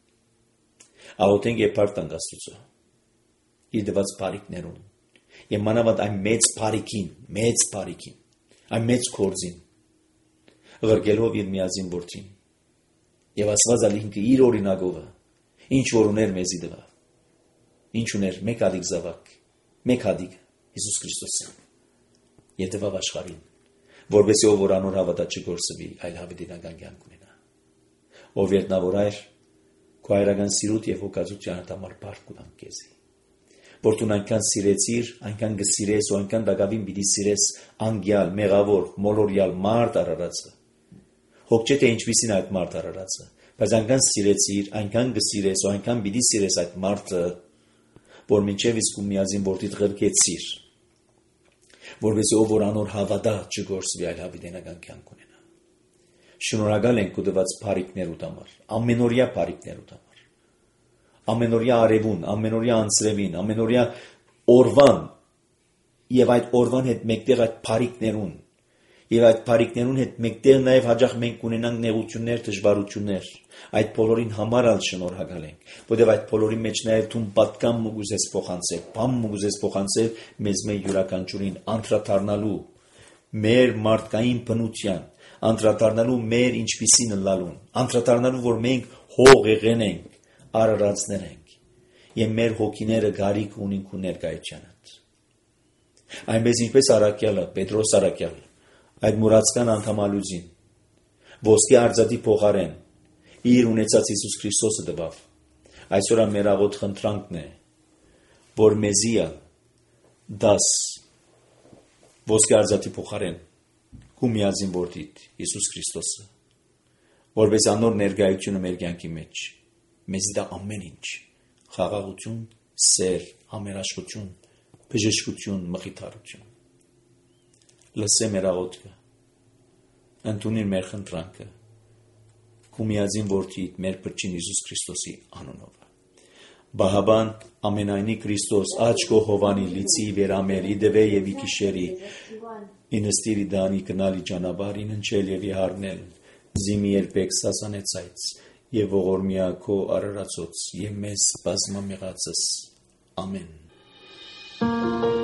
Աղոթենք եւ փառք Աստծո։ Իր դված բարիքներուն։ Եվ մանավանդ այն մեծ բարիքին, այն մեծ կորձին, ղրկելով իր միածին որդին։ Եվ Աստված ալինքը իր օրինակովը, ինչ որ ուներ մեզի տվավ։ Ինչ ուներ մեկ հատիկ զավակ, մեկ հատիկ Հիսուս Քրիստոսը։ Եվ տվավ աշխարհին, որովհետեւ ով որ անոր հավատա չգործվի, այլ հավիտենական կյանք ունենա։ Ով երտնավորայր, քո հայրական սիրուտ եւ հոգացության համար բարք կտամ քեզի։ Որ դու այնքան սիրեցիր, այնքան գսիրես ու այնքան դակավին պիտի սիրես անգյալ, մեղավոր, մոլորյալ մարդ արարածը։ Հոգ չէ թե ինչպիսին այդ մարդ արարածը, բայց այնքան սիրեցիր, այնքան գսիրես ու այնքան պիտի սիրես այդ մարդը, որ մինչև իսկ ու միածին որդիդ ղրկեցիր, որովհետեւ ով որ անոր հավատա չգործվի, այլ հավիտենական կյանք ունենա։ Շնորհակալ ենք քո տված բարիքներուդ համար, ամենօրյա բարիքներուդ համար, ամենօրյա արևուն, ամենօրյա անձրևին, ամենօրյա օրվան եւ այդ օրվան հետ մեկտեղ այդ բարիքներուն եւ այդ բարիքներուն հետ մեկտեղ նաեւ հաջող մենք ունենանք նեղություններ, դժվարություններ, այդ բոլորին համար ալ շնորհակալ ենք, որովհետեւ այդ բոլորի մեջ նաեւ դու պատկան մուգուզես փոխանցել, բամ մուգուզես փոխանցել մեզ մեր յուրաքանչյուրին անդրադառնալու մեր մարդկային բնության, անդրադառնալու մեր ինչպիսին լալուն, անդրադառնալու որ մենք հող եղեն ենք, արարածներ ենք եւ մեր հոգիները գարիք ունին քու ներկայությանդ։ Այնպես ինչպես Արաքյալը, Պետրոս Արաքյալը այդ մուրացկան անդամալուծին, ոսկե արծաթի փոխարեն, իր ունեցած Հիսուս Քրիստոսը տվավ։ Այսօր մեր աղոթ խնդրանքն է, որ մեզի դաս ոսկե արծաթի փոխարեն, քու միածին որդիդ Հիսուս Քրիստոսը, որպես անոր ներկայությունը մեր կյանքի մեջ, մեզի դա ամեն ինչ, խաղաղություն, սեր, համերաշխություն, բժշկություն, մխիթարություն։ Լսե մեր աղոթքը, ընդունիր մեր խնդրանքը քու միածին որդիդ մեր փրկին Հիսուս Քրիստոսի անունով։ Բահաբան ամենայնի Քրիստոս աչքո հովանի լիցի վերամեր իդվե եւ իքիշերի ինստիրի դանի կնալի ճանապարհին ընչել եւ իհարնել զիմի երբեք սասանեցայց եւ ողորմիա քո արարածոց եւ մեզ բազմամեղածս ամեն